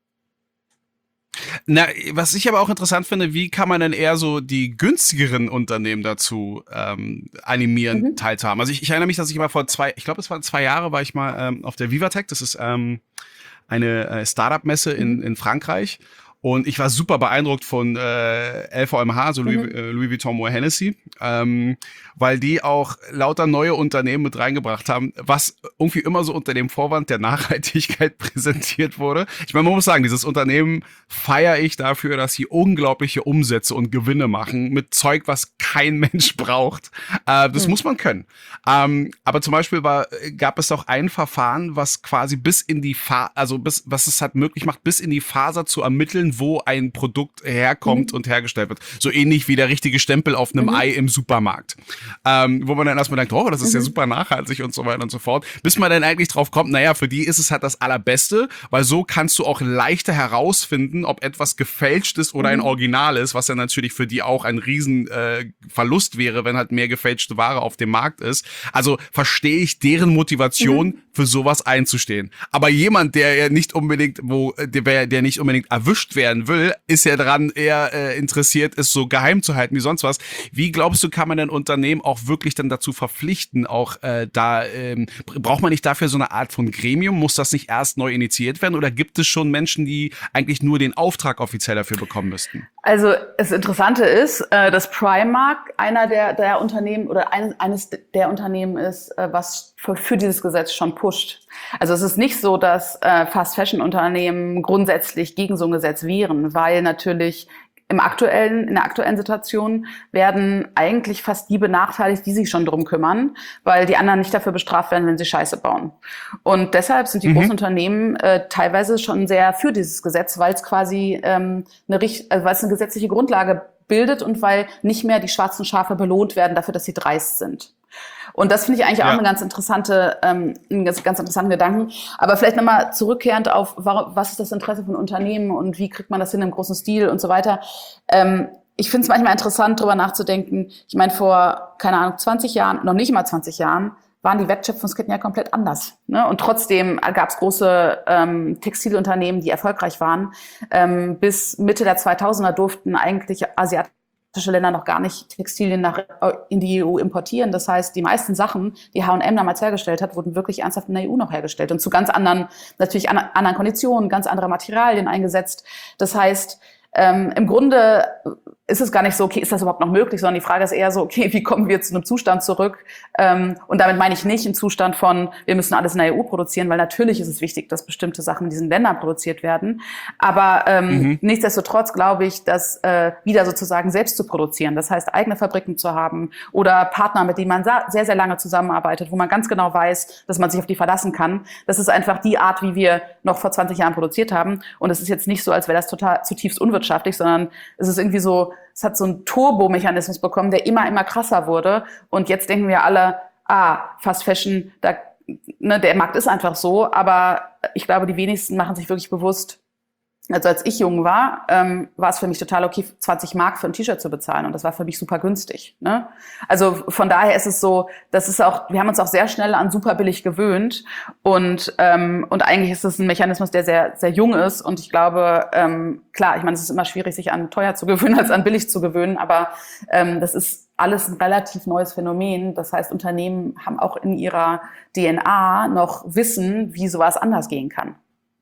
Na, was ich aber auch interessant finde, wie kann man denn eher so die günstigeren Unternehmen dazu ähm, animieren, mhm. teilzuhaben? Also ich, ich erinnere mich, dass ich mal vor zwei, ich glaube, es waren zwei Jahre, war ich mal ähm, auf der Vivatech, das ist ähm, eine äh, Startup-Messe in, mhm. in Frankreich. Und ich war super beeindruckt von äh, L V M H, also Louis, mhm. äh, Louis Vuitton Moët Hennessy, ähm, weil die auch lauter neue Unternehmen mit reingebracht haben, was irgendwie immer so unter dem Vorwand der Nachhaltigkeit präsentiert wurde. Ich meine, man muss sagen, dieses Unternehmen feiere ich dafür, dass sie unglaubliche Umsätze und Gewinne machen mit Zeug, was kein Mensch braucht. Äh, das mhm. muss man können. Ähm, aber zum Beispiel war, gab es auch ein Verfahren, was quasi bis in die Fa- also bis, was es halt möglich macht, bis in die Faser zu ermitteln, wo ein Produkt herkommt mhm. und hergestellt wird. So ähnlich wie der richtige Stempel auf einem mhm. Ei im Supermarkt. Ähm, wo man dann erstmal denkt, oh, das ist mhm. ja super nachhaltig und so weiter und so fort. Bis man dann eigentlich drauf kommt, naja, für die ist es halt das Allerbeste, weil so kannst du auch leichter herausfinden, ob etwas gefälscht ist oder mhm. ein Original ist, was ja natürlich für die auch ein riesen äh, Verlust wäre, wenn halt mehr gefälschte Ware auf dem Markt ist. Also verstehe ich deren Motivation, mhm. für sowas einzustehen. Aber jemand, der ja nicht unbedingt, wo der, der nicht unbedingt erwischt werden will, ist ja daran eher äh, interessiert, es so geheim zu halten wie sonst was. Wie glaubst du, kann man ein Unternehmen auch wirklich dann dazu verpflichten, auch äh, da, ähm, braucht man nicht dafür so eine Art von Gremium? Muss das nicht erst neu initiiert werden? Oder gibt es schon Menschen, die eigentlich nur den Auftrag offiziell dafür bekommen müssten? Also das Interessante ist, äh, dass Primark einer der, der Unternehmen oder eines, eines der Unternehmen ist, äh, was für, für dieses Gesetz schon pusht. Also es ist nicht so, dass äh, Fast-Fashion-Unternehmen grundsätzlich gegen so ein Gesetz wären, weil natürlich im aktuellen, in der aktuellen Situation werden eigentlich fast die benachteiligt, die sich schon drum kümmern, weil die anderen nicht dafür bestraft werden, wenn sie Scheiße bauen. Und deshalb sind die mhm. großen Unternehmen äh, teilweise schon sehr für dieses Gesetz, weil es quasi ähm, eine, also weil es eine gesetzliche Grundlage bildet und weil nicht mehr die schwarzen Schafe belohnt werden dafür, dass sie dreist sind. Und das finde ich eigentlich auch ja. eine ganz interessante, ähm, einen ganz, ganz interessanten Gedanken. Aber vielleicht nochmal zurückkehrend auf, warum, was ist das Interesse von Unternehmen und wie kriegt man das hin im großen Stil und so weiter. Ähm, ich finde es manchmal interessant, darüber nachzudenken. Ich meine, vor, keine Ahnung, zwanzig Jahren, noch nicht mal zwanzig Jahren, waren die Wertschöpfungsketten ja komplett anders. Ne? Und trotzdem gab es große ähm, Textilunternehmen, die erfolgreich waren. Ähm, bis Mitte der zweitausender durften eigentlich asiatische Länder noch gar nicht Textilien nach, in die E U importieren. Das heißt, die meisten Sachen, die H und M damals hergestellt hat, wurden wirklich ernsthaft in der E U noch hergestellt und zu ganz anderen, natürlich an, anderen Konditionen, ganz andere Materialien eingesetzt. Das heißt, ähm, im Grunde ist es gar nicht so, okay, ist das überhaupt noch möglich, sondern die Frage ist eher so, okay, wie kommen wir zu einem Zustand zurück? Ähm, und damit meine ich nicht einen Zustand von, wir müssen alles in der E U produzieren, weil natürlich ist es wichtig, dass bestimmte Sachen in diesen Ländern produziert werden. Aber ähm, mhm. nichtsdestotrotz glaube ich, dass äh, wieder sozusagen selbst zu produzieren, das heißt eigene Fabriken zu haben oder Partner, mit denen man sehr, sehr lange zusammenarbeitet, wo man ganz genau weiß, dass man sich auf die verlassen kann. Das ist einfach die Art, wie wir noch vor zwanzig Jahren produziert haben. Und es ist jetzt nicht so, als wäre das total zutiefst unwirtschaftlich, sondern es ist irgendwie so, es hat so einen Turbomechanismus bekommen, der immer, immer krasser wurde. Und jetzt denken wir alle, ah, Fast Fashion, da, ne, der Markt ist einfach so. Aber ich glaube, die wenigsten machen sich wirklich bewusst, also als ich jung war, ähm, war es für mich total okay, zwanzig Mark für ein T-Shirt zu bezahlen. Und das war für mich super günstig. Ne? Also von daher ist es so, das ist auch, wir haben uns auch sehr schnell an super billig gewöhnt. Und ähm, und eigentlich ist es ein Mechanismus, der sehr sehr jung ist. Und ich glaube, ähm, klar, ich meine, es ist immer schwierig, sich an teuer zu gewöhnen, als an billig zu gewöhnen. Aber ähm, das ist alles ein relativ neues Phänomen. Das heißt, Unternehmen haben auch in ihrer D N A noch Wissen, wie sowas anders gehen kann.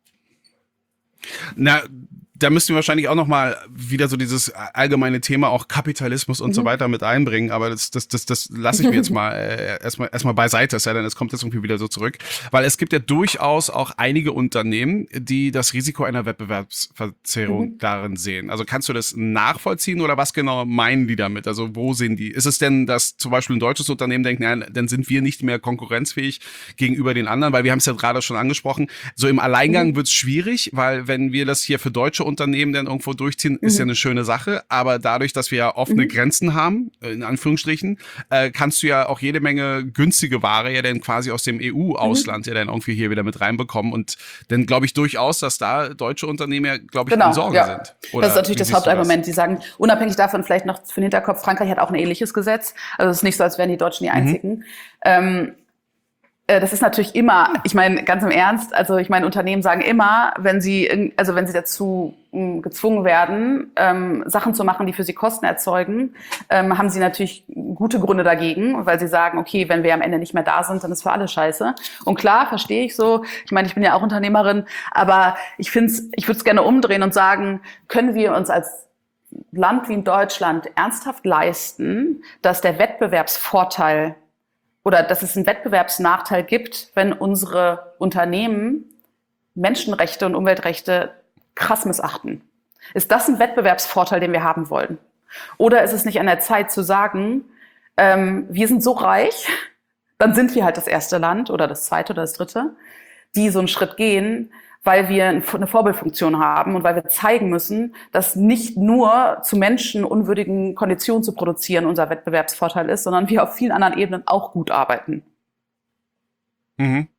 Na, da müssten wir wahrscheinlich auch noch mal wieder so dieses allgemeine Thema auch Kapitalismus und mhm. so weiter mit einbringen, aber das das das das lasse ich mir jetzt mal äh, erstmal erstmal beiseite, es sei denn, es kommt jetzt irgendwie wieder so zurück, weil es gibt ja durchaus auch einige Unternehmen, die das Risiko einer Wettbewerbsverzerrung mhm. darin sehen. Also kannst du das nachvollziehen oder was genau meinen die damit? Also wo sehen die? Ist es denn, dass zum Beispiel ein deutsches Unternehmen denkt, nein, dann sind wir nicht mehr konkurrenzfähig gegenüber den anderen, weil wir haben es ja gerade schon angesprochen, so im Alleingang mhm. wird es schwierig, weil wenn wir das hier für deutsche Unternehmen dann irgendwo durchziehen, ist mhm. ja eine schöne Sache, aber dadurch, dass wir ja offene mhm. Grenzen haben, in Anführungsstrichen, äh, kannst du ja auch jede Menge günstige Ware ja dann quasi aus dem E U-Ausland mhm. ja dann irgendwie hier wieder mit reinbekommen und dann glaube ich durchaus, dass da deutsche Unternehmen ja, glaube ich, genau, in Sorge ja. sind. Oder das ist natürlich das Hauptargument. Die sagen, unabhängig davon vielleicht noch für den Hinterkopf, Frankreich hat auch ein ähnliches Gesetz, also es ist nicht so, als wären die Deutschen die einzigen. Mhm. Ähm, Das ist natürlich immer, ich meine, ganz im Ernst, also ich meine, Unternehmen sagen immer, wenn sie, also wenn sie dazu m, gezwungen werden, ähm, Sachen zu machen, die für sie Kosten erzeugen, ähm, haben sie natürlich gute Gründe dagegen, weil sie sagen, okay, wenn wir am Ende nicht mehr da sind, dann ist für alle scheiße. Und klar, verstehe ich so, ich meine, ich bin ja auch Unternehmerin, aber ich finde es, ich würde es gerne umdrehen und sagen, können wir uns als Land wie in Deutschland ernsthaft leisten, dass der Wettbewerbsvorteil oder dass es einen Wettbewerbsnachteil gibt, wenn unsere Unternehmen Menschenrechte und Umweltrechte krass missachten. Ist das ein Wettbewerbsvorteil, den wir haben wollen? Oder ist es nicht an der Zeit zu sagen, ähm, wir sind so reich, dann sind wir halt das erste Land oder das zweite oder das dritte, die so einen Schritt gehen, weil wir eine Vorbildfunktion haben und weil wir zeigen müssen, dass nicht nur zu menschenunwürdigen Konditionen zu produzieren unser Wettbewerbsvorteil ist, sondern wir auf vielen anderen Ebenen auch gut arbeiten. Mhm.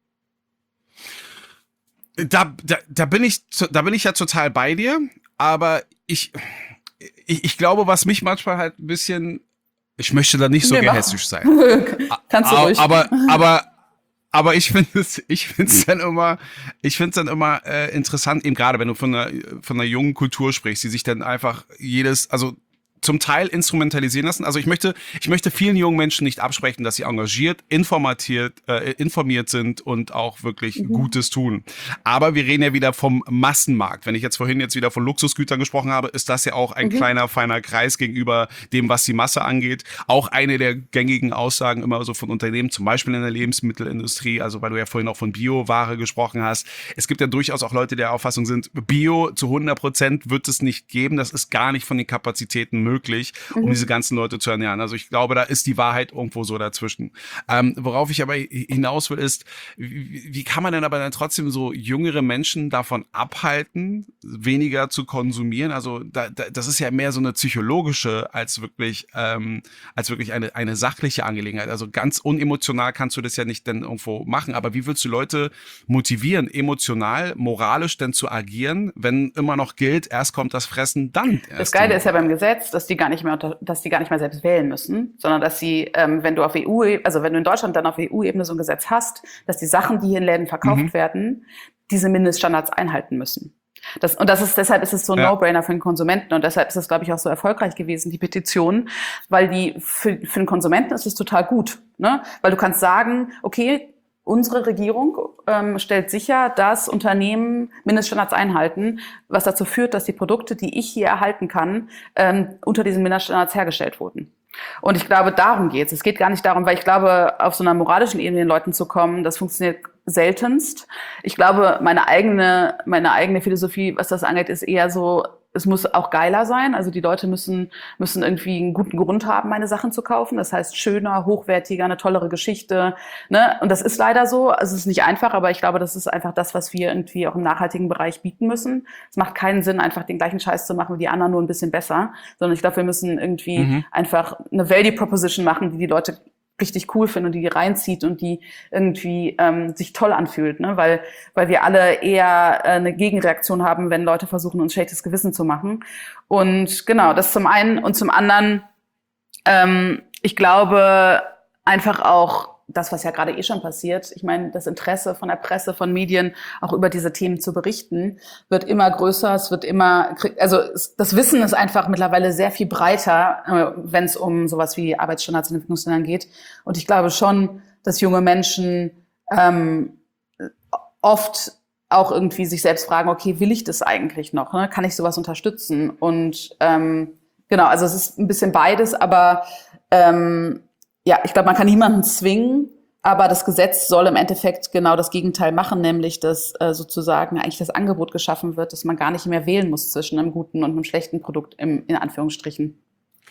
Da, da, da bin ich, da bin ich ja total bei dir, aber ich, ich, ich glaube, was mich manchmal halt ein bisschen, ich möchte da nicht so nee, gehässig sein. Kannst du ruhig. Aber, aber, Aber ich finde es, ich finde es dann immer, ich finde es dann immer äh, interessant, eben gerade wenn du von einer von einer jungen Kultur sprichst, die sich dann einfach jedes, also zum Teil instrumentalisieren lassen. Also ich möchte, ich möchte vielen jungen Menschen nicht absprechen, dass sie engagiert, informatiert, äh, informiert sind und auch wirklich mhm. Gutes tun. Aber wir reden ja wieder vom Massenmarkt. Wenn ich jetzt vorhin jetzt wieder von Luxusgütern gesprochen habe, ist das ja auch ein mhm. kleiner, feiner Kreis gegenüber dem, was die Masse angeht. Auch eine der gängigen Aussagen immer so von Unternehmen, zum Beispiel in der Lebensmittelindustrie, also weil du ja vorhin auch von Bioware gesprochen hast. Es gibt ja durchaus auch Leute, die der Auffassung sind, Bio zu hundert Prozent wird es nicht geben. Das ist gar nicht von den Kapazitäten möglich, um mhm. diese ganzen Leute zu ernähren. Also ich glaube, da ist die Wahrheit irgendwo so dazwischen. Ähm, worauf ich aber hinaus will, ist, wie, wie kann man denn aber dann trotzdem so jüngere Menschen davon abhalten, weniger zu konsumieren? Also da, da, das ist ja mehr so eine psychologische als wirklich ähm, als wirklich eine eine sachliche Angelegenheit. Also ganz unemotional kannst du das ja nicht dann irgendwo machen. Aber wie willst du Leute motivieren, emotional, moralisch denn zu agieren, wenn immer noch gilt, erst kommt das Fressen, dann erst. Das Geile ist ja beim Gesetz, dass die gar nicht mehr, unter, dass die gar nicht mehr selbst wählen müssen, sondern dass sie, ähm, wenn du auf E U, also wenn du in Deutschland dann auf E U-Ebene so ein Gesetz hast, dass die Sachen, die hier in Läden verkauft mhm. werden, diese Mindeststandards einhalten müssen. Das, und das ist, deshalb ist es so ein ja. No-Brainer für den Konsumenten und deshalb ist es, glaube ich, auch so erfolgreich gewesen, die Petition, weil die, für, für den Konsumenten ist es total gut, ne? Weil du kannst sagen, okay, unsere Regierung ähm, stellt sicher, dass Unternehmen Mindeststandards einhalten, was dazu führt, dass die Produkte, die ich hier erhalten kann, ähm, unter diesen Mindeststandards hergestellt wurden. Und ich glaube, darum geht's. Es geht gar nicht darum, weil ich glaube, auf so einer moralischen Ebene den Leuten zu kommen, das funktioniert seltenst. Ich glaube, meine eigene, meine eigene Philosophie, was das angeht, ist eher so, es muss auch geiler sein. Also die Leute müssen, müssen irgendwie einen guten Grund haben, meine Sachen zu kaufen. Das heißt, schöner, hochwertiger, eine tollere Geschichte, ne? Und das ist leider so. Also es ist nicht einfach, aber ich glaube, das ist einfach das, was wir irgendwie auch im nachhaltigen Bereich bieten müssen. Es macht keinen Sinn, einfach den gleichen Scheiß zu machen wie die anderen, nur ein bisschen besser. Sondern ich glaube, wir müssen irgendwie mhm. einfach eine Value Proposition machen, die die Leute richtig cool finden und die reinzieht und die irgendwie ähm, sich toll anfühlt, ne? Weil weil wir alle eher äh, eine Gegenreaktion haben, wenn Leute versuchen, uns schlechtes Gewissen zu machen. Und genau, das zum einen und zum anderen, ähm, ich glaube einfach auch das, was ja gerade eh schon passiert. Ich meine, das Interesse von der Presse, von Medien, auch über diese Themen zu berichten, wird immer größer. Es wird immer, also das Wissen ist einfach mittlerweile sehr viel breiter, wenn es um sowas wie Arbeitsstandards in Entwicklungsländern geht. Und ich glaube schon, dass junge Menschen ähm, oft auch irgendwie sich selbst fragen, okay, will ich das eigentlich noch? Ne? Kann ich sowas unterstützen? Und ähm, genau, also es ist ein bisschen beides, aber ähm, ja, ich glaube, man kann niemanden zwingen, aber das Gesetz soll im Endeffekt genau das Gegenteil machen, nämlich dass äh, sozusagen eigentlich das Angebot geschaffen wird, dass man gar nicht mehr wählen muss zwischen einem guten und einem schlechten Produkt, im, in Anführungsstrichen.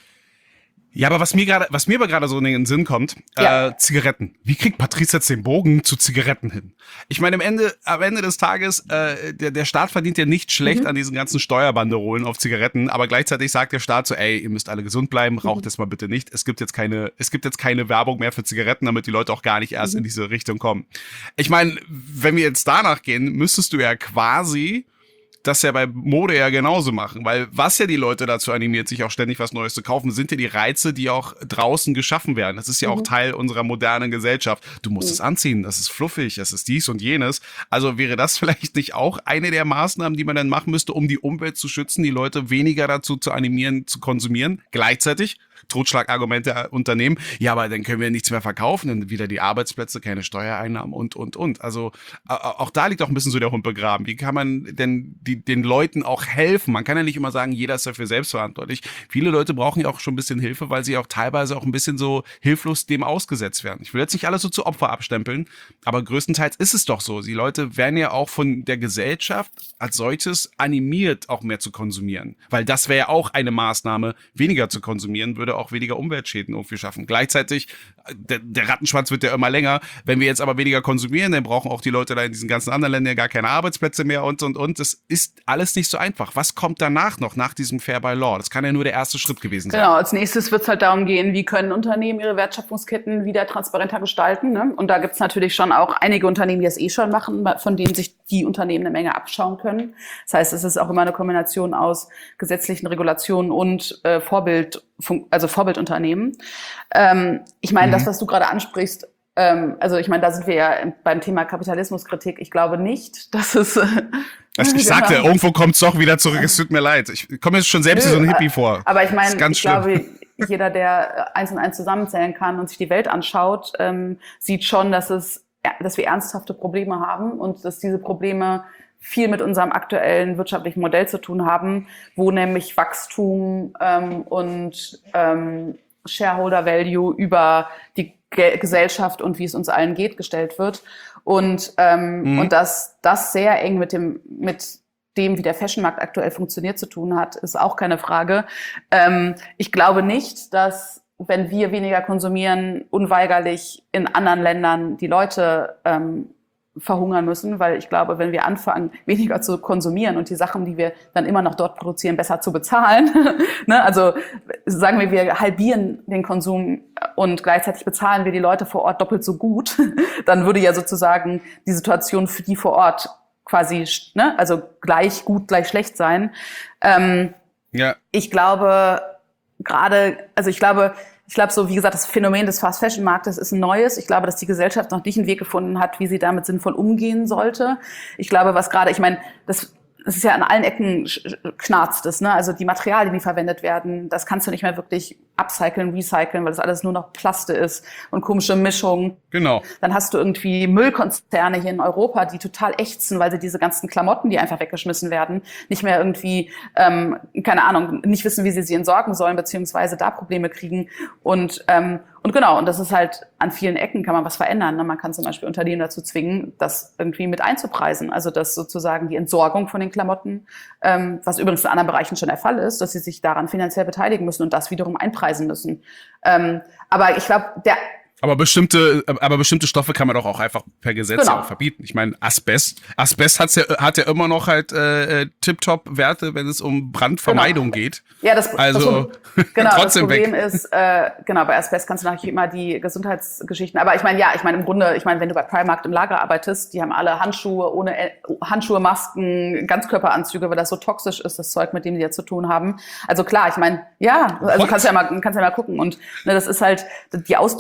Ja, aber was mir gerade, was mir aber gerade so in den Sinn kommt, ja. äh, Zigaretten. Wie kriegt Patrice jetzt den Bogen zu Zigaretten hin? Ich meine, am Ende, am Ende des Tages, äh, der, der Staat verdient ja nicht schlecht mhm. an diesen ganzen Steuerbanderolen auf Zigaretten, aber gleichzeitig sagt der Staat so, ey, ihr müsst alle gesund bleiben, raucht mhm. das mal bitte nicht. Es gibt jetzt keine, es gibt jetzt keine Werbung mehr für Zigaretten, damit die Leute auch gar nicht erst mhm. in diese Richtung kommen. Ich meine, wenn wir jetzt danach gehen, müsstest du ja quasi das ja bei Mode ja genauso machen, weil was ja die Leute dazu animiert, sich auch ständig was Neues zu kaufen, sind ja die Reize, die auch draußen geschaffen werden. Das ist ja mhm. auch Teil unserer modernen Gesellschaft. Du musst mhm. es anziehen, das ist fluffig, das ist dies und jenes. Also wäre das vielleicht nicht auch eine der Maßnahmen, die man dann machen müsste, um die Umwelt zu schützen, die Leute weniger dazu zu animieren, zu konsumieren, gleichzeitig Totschlagargumente unternehmen, ja, aber dann können wir nichts mehr verkaufen, dann wieder die Arbeitsplätze, keine Steuereinnahmen und, und, und. Also auch da liegt auch ein bisschen so der Hund begraben. Wie kann man denn die, den Leuten auch helfen? Man kann ja nicht immer sagen, jeder ist dafür selbst verantwortlich. Viele Leute brauchen ja auch schon ein bisschen Hilfe, weil sie auch teilweise auch ein bisschen so hilflos dem ausgesetzt werden. Ich will jetzt nicht alles so zu Opfer abstempeln, aber größtenteils ist es doch so. Die Leute werden ja auch von der Gesellschaft als solches animiert, auch mehr zu konsumieren. Weil das wäre ja auch eine Maßnahme, weniger zu konsumieren, würde auch weniger Umweltschäden irgendwie schaffen. Gleichzeitig, der, der Rattenschwanz wird ja immer länger. Wenn wir jetzt aber weniger konsumieren, dann brauchen auch die Leute da in diesen ganzen anderen Ländern ja gar keine Arbeitsplätze mehr und, und, und. Das ist alles nicht so einfach. Was kommt danach noch, nach diesem Fair by Law? Das kann ja nur der erste Schritt gewesen sein. Genau, als nächstes wird es halt darum gehen, wie können Unternehmen ihre Wertschöpfungsketten wieder transparenter gestalten. Ne? Und da gibt es natürlich schon auch einige Unternehmen, die das eh schon machen, von denen sich die Unternehmen eine Menge abschauen können. Das heißt, es ist auch immer eine Kombination aus gesetzlichen Regulationen und äh, Vorbild, also Vorbildunternehmen. Ähm, ich meine, mhm. das, was du gerade ansprichst, ähm, also ich meine, da sind wir ja beim Thema Kapitalismuskritik. Ich glaube nicht, dass es... Äh, also ich sagte, genau. Irgendwo kommt es doch wieder zurück. Es tut mir leid. Ich komme jetzt schon selbst wie so ein Hippie vor. Aber ich meine, ich schlimm. glaube, jeder, der eins und eins zusammenzählen kann und sich die Welt anschaut, ähm, sieht schon, dass es, dass wir ernsthafte Probleme haben und dass diese Probleme viel mit unserem aktuellen wirtschaftlichen Modell zu tun haben, wo nämlich Wachstum ähm, und ähm, Shareholder Value über die Ge- Gesellschaft und wie es uns allen geht gestellt wird und ähm, mhm. und dass das sehr eng mit dem mit dem, wie der Fashionmarkt aktuell funktioniert, zu tun hat, ist auch keine Frage. Ähm, ich glaube nicht, dass wenn wir weniger konsumieren, unweigerlich in anderen Ländern die Leute ähm, verhungern müssen, weil ich glaube, wenn wir anfangen, weniger zu konsumieren und die Sachen, die wir dann immer noch dort produzieren, besser zu bezahlen, ne? Also sagen wir, wir halbieren den Konsum und gleichzeitig bezahlen wir die Leute vor Ort doppelt so gut, dann würde ja sozusagen die Situation für die vor Ort quasi, ne? Also gleich gut, gleich schlecht sein. Ähm, ja. Ich glaube gerade, also ich glaube, Ich glaube, so wie gesagt, das Phänomen des Fast-Fashion-Marktes ist ein neues. Ich glaube, dass die Gesellschaft noch nicht einen Weg gefunden hat, wie sie damit sinnvoll umgehen sollte. Ich glaube, was gerade, ich meine, das, das ist ja an allen Ecken knarzt es, ne? Also die Materialien, die verwendet werden, das kannst du nicht mehr wirklich upcyclen, recyceln, weil das alles nur noch Plaste ist und komische Mischungen. Genau. Dann hast du irgendwie Müllkonzerne hier in Europa, die total ächzen, weil sie diese ganzen Klamotten, die einfach weggeschmissen werden, nicht mehr irgendwie, ähm, keine Ahnung, nicht wissen, wie sie sie entsorgen sollen, beziehungsweise da Probleme kriegen. Und ähm, und genau, und das ist halt, an vielen Ecken kann man was verändern. Ne? Man kann zum Beispiel Unternehmen dazu zwingen, das irgendwie mit einzupreisen. Also dass sozusagen die Entsorgung von den Klamotten, ähm, was übrigens in anderen Bereichen schon der Fall ist, dass sie sich daran finanziell beteiligen müssen und das wiederum einpreisen müssen. Ähm, aber ich glaube, der Aber bestimmte, aber bestimmte Stoffe kann man doch auch einfach per Gesetz genau. ja auch verbieten. Ich meine, Asbest, Asbest hat's ja, hat ja immer noch halt äh, Tip-Top-Werte, wenn es um Brandvermeidung genau. geht. Ja, das, also das, genau, trotzdem das Problem weg. ist, äh, genau, bei Asbest kannst du natürlich immer die Gesundheitsgeschichten, aber ich meine, ja, ich meine im Grunde, ich meine, wenn du bei Primark im Lager arbeitest, die haben alle Handschuhe, ohne Handschuhe, Masken, Ganzkörperanzüge, weil das so toxisch ist, das Zeug, mit dem die jetzt zu tun haben. Also klar, ich meine, ja, also What? kannst ja mal, kannst ja mal gucken und ne, das ist halt die Ausdünstung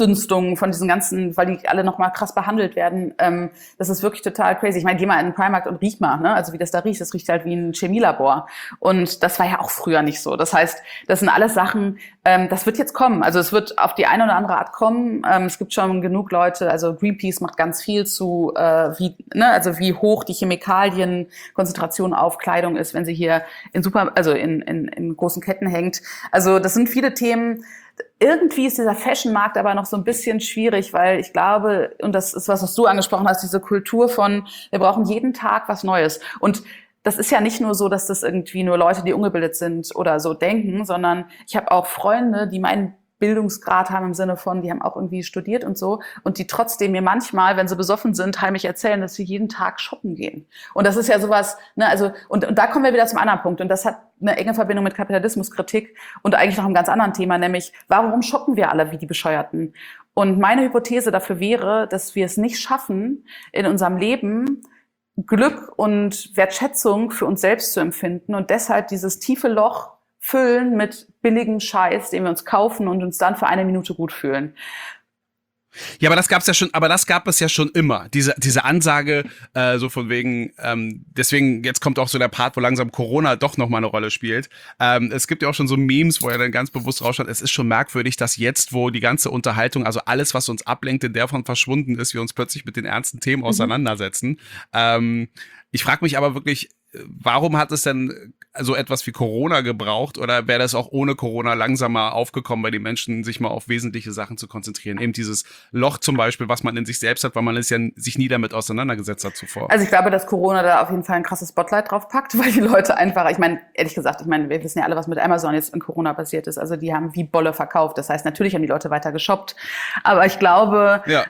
Impfungen, von diesen ganzen, weil die alle nochmal krass behandelt werden. Ähm, das ist wirklich total crazy. Ich meine, geh mal in den Primark und riech mal, ne? Also wie das da riecht, das riecht halt wie ein Chemielabor. Und das war ja auch früher nicht so. Das heißt, das sind alles Sachen, ähm, das wird jetzt kommen. Also es wird auf die eine oder andere Art kommen. Ähm, es gibt schon genug Leute, also Greenpeace macht ganz viel zu, äh, wie, ne, also wie hoch die Chemikalienkonzentration auf Kleidung ist, wenn sie hier in super, also in, in, in großen Ketten hängt. Also das sind viele Themen. Irgendwie ist dieser Fashion-Markt aber noch so ein bisschen schwierig, weil ich glaube, und das ist was, was du angesprochen hast, diese Kultur von, wir brauchen jeden Tag was Neues. Und das ist ja nicht nur so, dass das irgendwie nur Leute, die ungebildet sind oder so denken, sondern ich habe auch Freunde, die meinen Bildungsgrad haben im Sinne von, die haben auch irgendwie studiert und so und die trotzdem mir manchmal, wenn sie besoffen sind, heimlich erzählen, dass sie jeden Tag shoppen gehen. Und das ist ja sowas, ne, also und, und da kommen wir wieder zum anderen Punkt und das hat eine enge Verbindung mit Kapitalismuskritik und eigentlich noch einem ganz anderen Thema, nämlich warum shoppen wir alle wie die Bescheuerten? Und meine Hypothese dafür wäre, dass wir es nicht schaffen, in unserem Leben Glück und Wertschätzung für uns selbst zu empfinden und deshalb dieses tiefe Loch füllen mit billigem Scheiß, den wir uns kaufen und uns dann für eine Minute gut fühlen. Ja, aber das gab's ja schon, aber das gab es ja schon immer. Diese diese Ansage, äh, so von wegen, ähm, deswegen jetzt kommt auch so der Part, wo langsam Corona doch noch mal eine Rolle spielt. Ähm, es gibt ja auch schon so Memes, wo er dann ganz bewusst rausschaut, es ist schon merkwürdig, dass jetzt, wo die ganze Unterhaltung, also alles, was uns ablenkt, in der von verschwunden ist, wir uns plötzlich mit den ernsten Themen Mhm. auseinandersetzen. Ähm, ich frage mich aber wirklich, warum hat es denn so etwas wie Corona gebraucht oder wäre das auch ohne Corona langsamer aufgekommen bei den Menschen, sich mal auf wesentliche Sachen zu konzentrieren? Eben dieses Loch zum Beispiel, was man in sich selbst hat, weil man es ja sich nie damit auseinandergesetzt hat zuvor. Also ich glaube, dass Corona da auf jeden Fall ein krasses Spotlight drauf packt, weil die Leute einfach, ich meine, ehrlich gesagt, ich meine, wir wissen ja alle, was mit Amazon jetzt in Corona passiert ist. Also die haben wie Bolle verkauft. Das heißt, natürlich haben die Leute weiter geshoppt. Aber ich glaube, ja.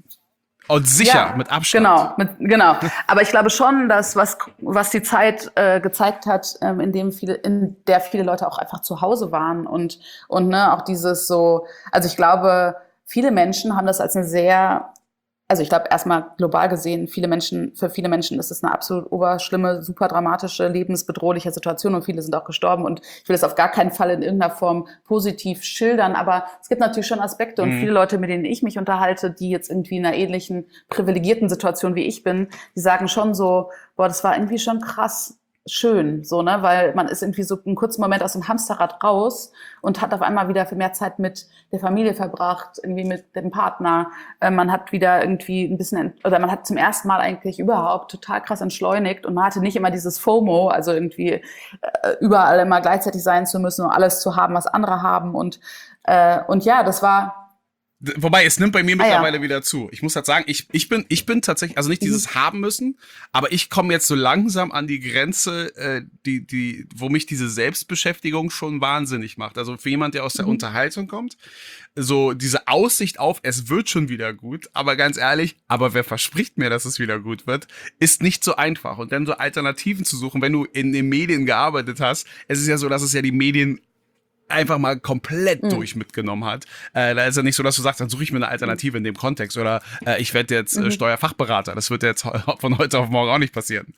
Und sicher, ja, mit Abstand. Genau, mit, genau. Aber ich glaube schon, dass was was die Zeit äh, gezeigt hat, ähm, in dem viele, in der viele Leute auch einfach zu Hause waren und und ne auch dieses so. Also ich glaube, viele Menschen haben das als eine sehr, also ich glaube erstmal global gesehen, viele Menschen, für viele Menschen ist es eine absolut oberschlimme, super dramatische, lebensbedrohliche Situation und viele sind auch gestorben und ich will das auf gar keinen Fall in irgendeiner Form positiv schildern, aber es gibt natürlich schon Aspekte und Mhm. viele Leute, mit denen ich mich unterhalte, die jetzt irgendwie in einer ähnlichen privilegierten Situation wie ich bin, die sagen schon so, boah, das war irgendwie schon krass schön, so, ne, weil man ist irgendwie so einen kurzen Moment aus dem Hamsterrad raus und hat auf einmal wieder für mehr Zeit mit der Familie verbracht, irgendwie mit dem Partner. Äh, man hat wieder irgendwie ein bisschen, ent- oder man hat zum ersten Mal eigentlich überhaupt total krass entschleunigt und man hatte nicht immer dieses FOMO, also irgendwie äh, überall immer gleichzeitig sein zu müssen und alles zu haben, was andere haben und äh, und ja, das war Wobei, es nimmt bei mir Ah, ja. mittlerweile wieder zu. Ich muss halt sagen, ich, ich bin, ich bin tatsächlich, also nicht dieses haben müssen, aber ich komme jetzt so langsam an die Grenze, äh, die, die, wo mich diese Selbstbeschäftigung schon wahnsinnig macht. Also für jemand, der aus der Mhm. Unterhaltung kommt, so diese Aussicht auf, es wird schon wieder gut, aber ganz ehrlich, aber wer verspricht mir, dass es wieder gut wird, ist nicht so einfach. Und dann so Alternativen zu suchen, wenn du in den Medien gearbeitet hast, es ist ja so, dass es ja die Medien einfach mal komplett Mhm. durch mitgenommen hat. Äh, da ist ja nicht so, dass du sagst, dann suche ich mir eine Alternative in dem Kontext oder äh, ich werde jetzt äh, Mhm. Steuerfachberater. Das wird jetzt heu- von heute auf morgen auch nicht passieren.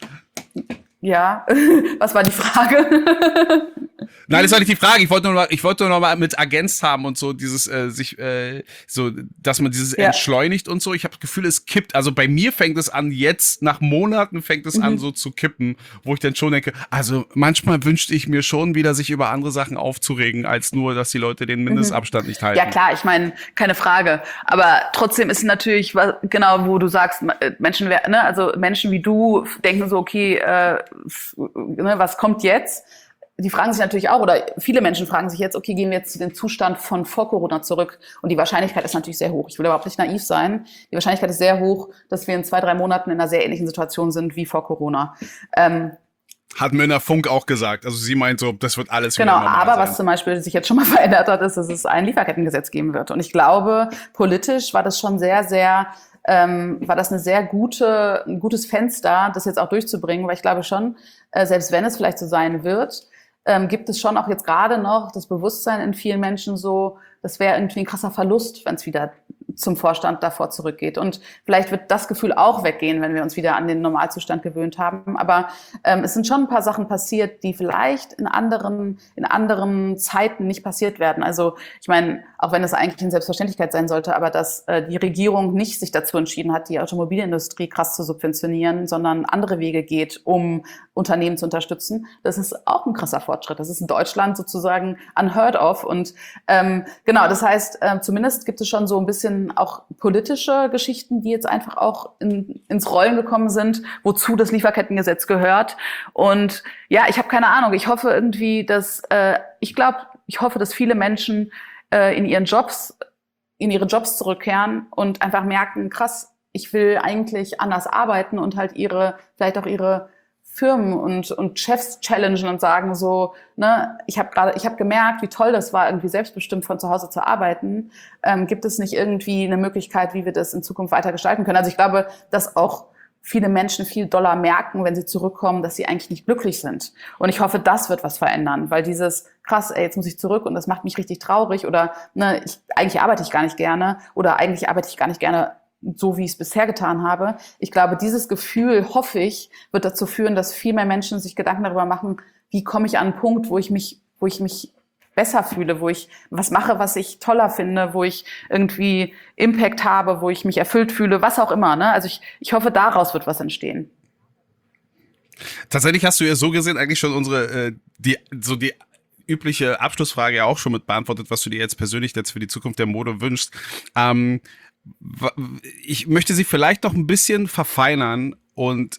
Ja, was war die Frage? Nein, das war nicht die Frage. Ich wollte nur mal, ich wollte nur noch mal mit ergänzt haben und so dieses äh, sich äh, so, dass man dieses Ja. entschleunigt und so. Ich habe das Gefühl, es kippt. Also bei mir fängt es an jetzt nach Monaten fängt es an Mhm. so zu kippen, wo ich dann schon denke, also manchmal wünschte ich mir schon wieder sich über andere Sachen aufzuregen, als nur, dass die Leute den Mindestabstand nicht halten. Ja klar, ich meine, keine Frage. Aber trotzdem ist natürlich, wa- genau, wo du sagst, äh, Menschen, wer- ne, also Menschen wie du denken so, okay, äh, f- ne, was kommt jetzt? Die fragen sich natürlich auch, oder viele Menschen fragen sich jetzt, okay, gehen wir jetzt zu dem Zustand von vor Corona zurück? Und die Wahrscheinlichkeit ist natürlich sehr hoch. Ich will überhaupt nicht naiv sein. Die Wahrscheinlichkeit ist sehr hoch, dass wir in zwei, drei Monaten in einer sehr ähnlichen Situation sind wie vor Corona. Ähm, Hat Münner Funk auch gesagt. Also sie meint so, das wird alles Genau, wieder normal aber sein. was zum Beispiel sich jetzt schon mal verändert hat, ist, dass es ein Lieferkettengesetz geben wird. Und ich glaube, politisch war das schon sehr, sehr, ähm, war das eine sehr gute, ein gutes Fenster, das jetzt auch durchzubringen, weil ich glaube schon, äh, selbst wenn es vielleicht so sein wird, ähm, gibt es schon auch jetzt gerade noch das Bewusstsein in vielen Menschen so, das wäre irgendwie ein krasser Verlust, wenn es wieder zum Vorstand davor zurückgeht. Und vielleicht wird das Gefühl auch weggehen, wenn wir uns wieder an den Normalzustand gewöhnt haben. Aber ähm, es sind schon ein paar Sachen passiert, die vielleicht in anderen, in anderen Zeiten nicht passiert werden. Also ich meine, auch wenn es eigentlich eine Selbstverständlichkeit sein sollte, aber dass äh, die Regierung nicht sich dazu entschieden hat, die Automobilindustrie krass zu subventionieren, sondern andere Wege geht, um Unternehmen zu unterstützen, das ist auch ein krasser Fortschritt. Das ist in Deutschland sozusagen unheard of. Und ähm, genau, das heißt, äh, zumindest gibt es schon so ein bisschen auch politische Geschichten, die jetzt einfach auch in, ins Rollen gekommen sind, wozu das Lieferkettengesetz gehört. Und ja, ich habe keine Ahnung. Ich hoffe irgendwie, dass äh, ich glaube, ich hoffe, dass viele Menschen äh, in ihren Jobs, in ihre Jobs zurückkehren und einfach merken, krass, ich will eigentlich anders arbeiten und halt ihre, vielleicht auch ihre Firmen und und Chefs challengen und sagen so, ne, ich habe gerade, ich habe gemerkt, wie toll das war, irgendwie selbstbestimmt von zu Hause zu arbeiten. Ähm, gibt es nicht irgendwie eine Möglichkeit, wie wir das in Zukunft weiter gestalten können? Also ich glaube, dass auch viele Menschen viel doller merken, wenn sie zurückkommen, dass sie eigentlich nicht glücklich sind. Und ich hoffe, das wird was verändern, weil dieses krass, ey, jetzt muss ich zurück und das macht mich richtig traurig oder ne, ich, eigentlich arbeite ich gar nicht gerne oder eigentlich arbeite ich gar nicht gerne so wie ich es bisher getan habe. Ich glaube, dieses Gefühl, hoffe ich, wird dazu führen, dass viel mehr Menschen sich Gedanken darüber machen, wie komme ich an einen Punkt, wo ich mich, wo ich mich besser fühle, wo ich was mache, was ich toller finde, wo ich irgendwie Impact habe, wo ich mich erfüllt fühle, was auch immer. Ne? Also ich, ich hoffe, daraus wird was entstehen. Tatsächlich hast du ja so gesehen eigentlich schon unsere, äh, die, so die übliche Abschlussfrage ja auch schon mit beantwortet, was du dir jetzt persönlich jetzt für die Zukunft der Mode wünschst. Ähm, Ich möchte sie vielleicht noch ein bisschen verfeinern und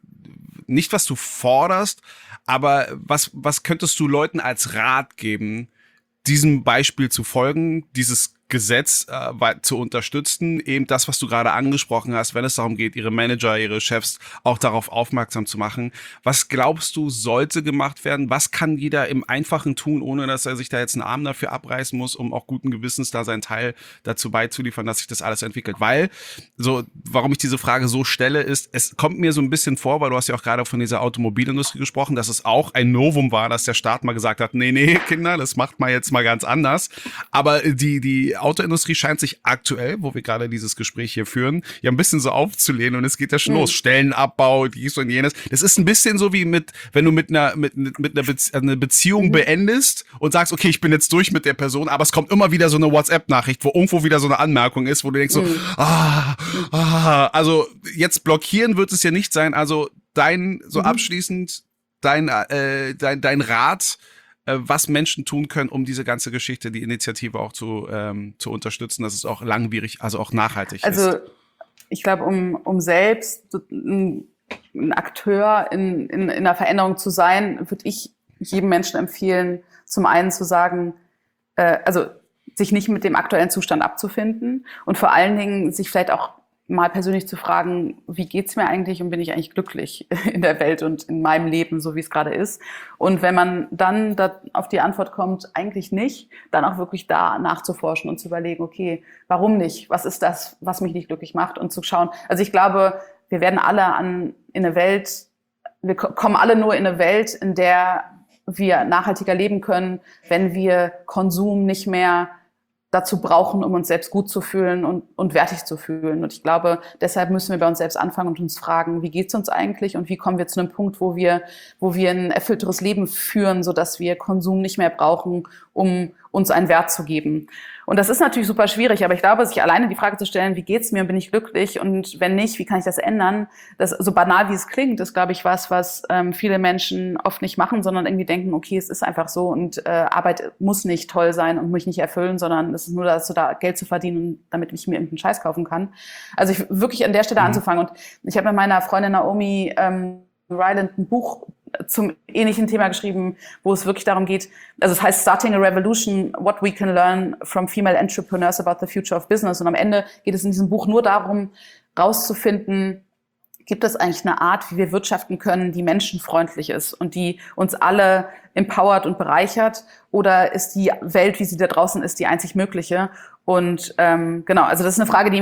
nicht, was du forderst, aber was, was könntest du Leuten als Rat geben, diesem Beispiel zu folgen, dieses Gesetz äh, zu unterstützen, eben das, was du gerade angesprochen hast, wenn es darum geht, ihre Manager, ihre Chefs auch darauf aufmerksam zu machen. Was glaubst du, sollte gemacht werden? Was kann jeder im Einfachen tun, ohne dass er sich da jetzt einen Arm dafür abreißen muss, um auch guten Gewissens da seinen Teil dazu beizuliefern, dass sich das alles entwickelt? Weil, so, warum ich diese Frage so stelle, ist, es kommt mir so ein bisschen vor, weil du hast ja auch gerade von dieser Automobilindustrie gesprochen, dass es auch ein Novum war, dass der Staat mal gesagt hat, nee, nee, Kinder, das macht man jetzt mal ganz anders. Aber die, die Autoindustrie scheint sich aktuell, wo wir gerade dieses Gespräch hier führen, ja ein bisschen so aufzulehnen und es geht ja schon mhm. los. Stellenabbau, dies und jenes. Das ist ein bisschen so wie mit, wenn du mit einer, mit, mit einer Bezie- eine Beziehung mhm. beendest und sagst, okay, ich bin jetzt durch mit der Person, aber es kommt immer wieder so eine WhatsApp-Nachricht, wo irgendwo wieder so eine Anmerkung ist, wo du denkst mhm. so, ah, ah, also jetzt blockieren wird es ja nicht sein. Also dein, so mhm. abschließend, dein, äh, dein, dein Rat, was Menschen tun können, um diese ganze Geschichte, die Initiative auch zu, ähm, zu unterstützen, dass es auch langwierig, also auch nachhaltig also, ist. Also ich glaube, um, um selbst ein, ein Akteur in, in, in einer Veränderung zu sein, würde ich jedem Menschen empfehlen, zum einen zu sagen, äh, also sich nicht mit dem aktuellen Zustand abzufinden und vor allen Dingen sich vielleicht auch mal persönlich zu fragen, wie geht's mir eigentlich und bin ich eigentlich glücklich in der Welt und in meinem Leben, so wie es gerade ist. Und wenn man dann da auf die Antwort kommt, eigentlich nicht, dann auch wirklich da nachzuforschen und zu überlegen, okay, warum nicht? Was ist das, was mich nicht glücklich macht? Und zu schauen, also ich glaube, wir werden alle an in eine Welt, wir kommen alle nur in eine Welt, in der wir nachhaltiger leben können, wenn wir Konsum nicht mehr dazu brauchen, um uns selbst gut zu fühlen und, und wertig zu fühlen. Und ich glaube, deshalb müssen wir bei uns selbst anfangen und uns fragen, wie geht's uns eigentlich und wie kommen wir zu einem Punkt, wo wir, wo wir ein erfüllteres Leben führen, sodass wir Konsum nicht mehr brauchen, um uns einen Wert zu geben. Und das ist natürlich super schwierig, aber ich glaube, sich alleine die Frage zu stellen, wie geht's mir und bin ich glücklich und wenn nicht, wie kann ich das ändern? Das, so banal wie es klingt, ist, glaube ich, was, was ähm, viele Menschen oft nicht machen, sondern irgendwie denken, okay, es ist einfach so und äh, Arbeit muss nicht toll sein und mich nicht erfüllen, sondern es ist nur dazu da, Geld zu verdienen, damit ich mir irgendeinen Scheiß kaufen kann. Also ich wirklich an der Stelle mhm. anzufangen. Und ich habe mit meiner Freundin Naomi ähm, Ryland ein Buch zum ähnlichen Thema geschrieben, wo es wirklich darum geht, also es heißt Starting a Revolution, What we can learn from female entrepreneurs about the future of business. Und am Ende geht es in diesem Buch nur darum, rauszufinden, gibt es eigentlich eine Art, wie wir wirtschaften können, die menschenfreundlich ist und die uns alle empowert und bereichert? Oder ist die Welt, wie sie da draußen ist, die einzig mögliche? Und ähm, genau, also das ist eine Frage, die mich ja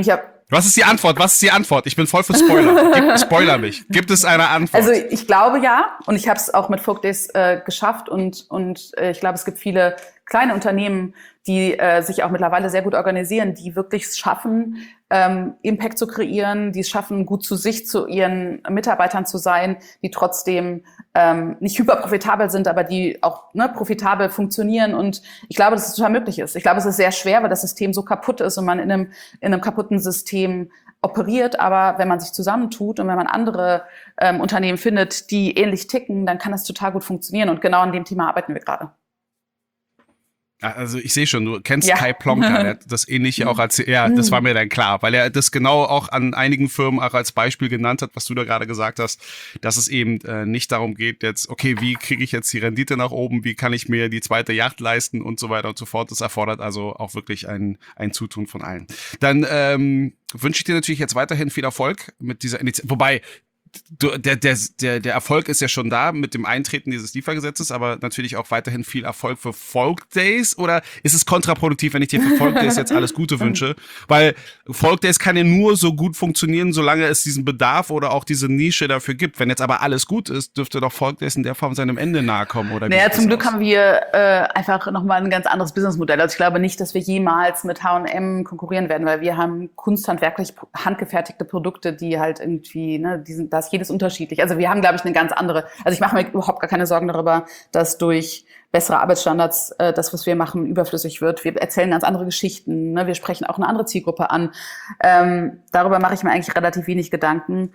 Was ist die Antwort? Was ist die Antwort? Ich bin voll für Spoiler. Gib, Spoiler mich. Gibt es eine Antwort? Also ich glaube ja, und ich habe es auch mit Folk Days äh, geschafft und und äh, ich glaube, es gibt viele kleine Unternehmen, die äh, sich auch mittlerweile sehr gut organisieren, die wirklich es schaffen, ähm, Impact zu kreieren, die es schaffen, gut zu sich, zu ihren Mitarbeitern zu sein, die trotzdem ähm, nicht hyperprofitabel sind, aber die auch ne, profitabel funktionieren. Und ich glaube, dass es total möglich ist. Ich glaube, es ist sehr schwer, weil das System so kaputt ist und man in einem in einem kaputten System operiert. Aber wenn man sich zusammentut und wenn man andere ähm, Unternehmen findet, die ähnlich ticken, dann kann das total gut funktionieren. Und genau an dem Thema arbeiten wir gerade. Also ich sehe schon, du kennst ja. Kai Plonka, der hat das ähnliche auch als, ja, das war mir dann klar, weil er das genau auch an einigen Firmen auch als Beispiel genannt hat, was du da gerade gesagt hast, dass es eben äh, nicht darum geht jetzt, okay, wie kriege ich jetzt die Rendite nach oben, wie kann ich mir die zweite Yacht leisten und so weiter und so fort. Das erfordert also auch wirklich ein, ein Zutun von allen. Dann ähm, wünsche ich dir natürlich jetzt weiterhin viel Erfolg mit dieser Initiative, wobei Du, der, der, der, der Erfolg ist ja schon da mit dem Eintreten dieses Liefergesetzes, aber natürlich auch weiterhin viel Erfolg für Folk Days. Oder ist es kontraproduktiv, wenn ich dir für Folk Days jetzt alles Gute wünsche? Weil Folk Days kann ja nur so gut funktionieren, solange es diesen Bedarf oder auch diese Nische dafür gibt. Wenn jetzt aber alles gut ist, dürfte doch Folk Days in der Form seinem Ende nahe kommen. Oder naja, zum Glück aus? haben wir äh, einfach nochmal ein ganz anderes Businessmodell. Also ich glaube nicht, dass wir jemals mit H und M konkurrieren werden, weil wir haben kunsthandwerklich handgefertigte Produkte, die halt irgendwie, ne, die sind das jedes unterschiedlich. Also wir haben, glaube ich, eine ganz andere, also ich mache mir überhaupt gar keine Sorgen darüber, dass durch bessere Arbeitsstandards äh, das, was wir machen, überflüssig wird. Wir erzählen ganz andere Geschichten, ne? Wir sprechen auch eine andere Zielgruppe an. Ähm, darüber mache ich mir eigentlich relativ wenig Gedanken.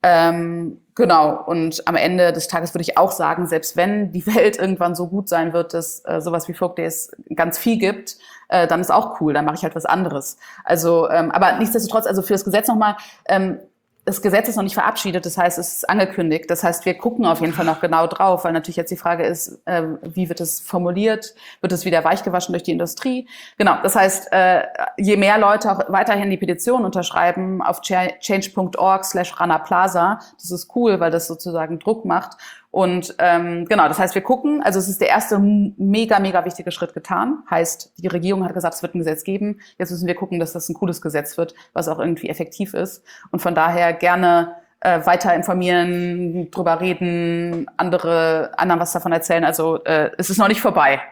Ähm, genau, und am Ende des Tages würde ich auch sagen, selbst wenn die Welt irgendwann so gut sein wird, dass äh, sowas wie Folk Days ganz viel gibt, äh, dann ist auch cool, dann mache ich halt was anderes. Also, ähm, aber nichtsdestotrotz, also für das Gesetz nochmal, ähm, das Gesetz ist noch nicht verabschiedet, das heißt, es ist angekündigt. Das heißt, wir gucken auf jeden Fall noch genau drauf, weil natürlich jetzt die Frage ist, äh, wie wird es formuliert? Wird es wieder weichgewaschen durch die Industrie? Genau, das heißt, äh, je mehr Leute auch weiterhin die Petition unterschreiben auf change punkt org slash Rana Plaza, das ist cool, weil das sozusagen Druck macht. Und ähm, genau, das heißt, wir gucken, also es ist der erste mega, mega wichtige Schritt getan. Heißt, die Regierung hat gesagt, es wird ein Gesetz geben. Jetzt müssen wir gucken, dass das ein cooles Gesetz wird, was auch irgendwie effektiv ist. Und von daher gerne äh, weiter informieren, drüber reden, andere anderen was davon erzählen. Also äh, es ist noch nicht vorbei.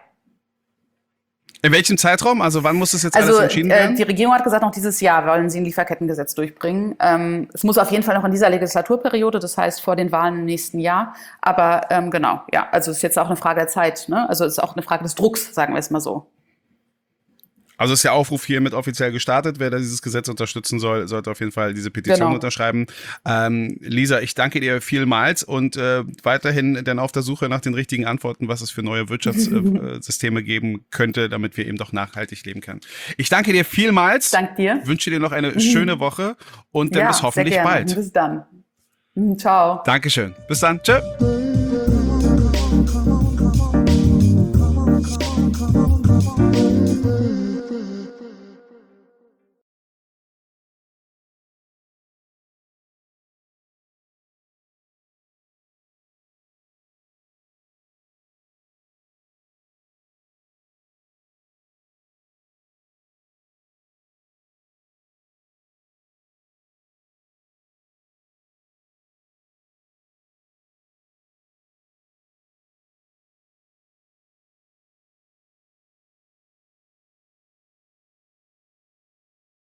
In welchem Zeitraum? Also wann muss das jetzt also, alles entschieden werden? Äh, die Regierung hat gesagt, noch dieses Jahr wollen sie ein Lieferkettengesetz durchbringen. Ähm, es muss auf jeden Fall noch in dieser Legislaturperiode, das heißt vor den Wahlen im nächsten Jahr. Aber ähm, genau, ja, also es ist jetzt auch eine Frage der Zeit. Ne? Also es ist auch eine Frage des Drucks, sagen wir es mal so. Also ist der Aufruf hiermit offiziell gestartet. Wer da dieses Gesetz unterstützen soll, sollte auf jeden Fall diese Petition genau. unterschreiben. Ähm, Lisa, ich danke dir vielmals und äh, weiterhin dann auf der Suche nach den richtigen Antworten, was es für neue Wirtschaftssysteme äh, geben könnte, damit wir eben doch nachhaltig leben können. Ich danke dir vielmals. Danke dir. Wünsche dir noch eine schöne Woche und dann ja, bis hoffentlich sehr gerne. bald. Bis dann. Ciao. Dankeschön. Bis dann. Tschö.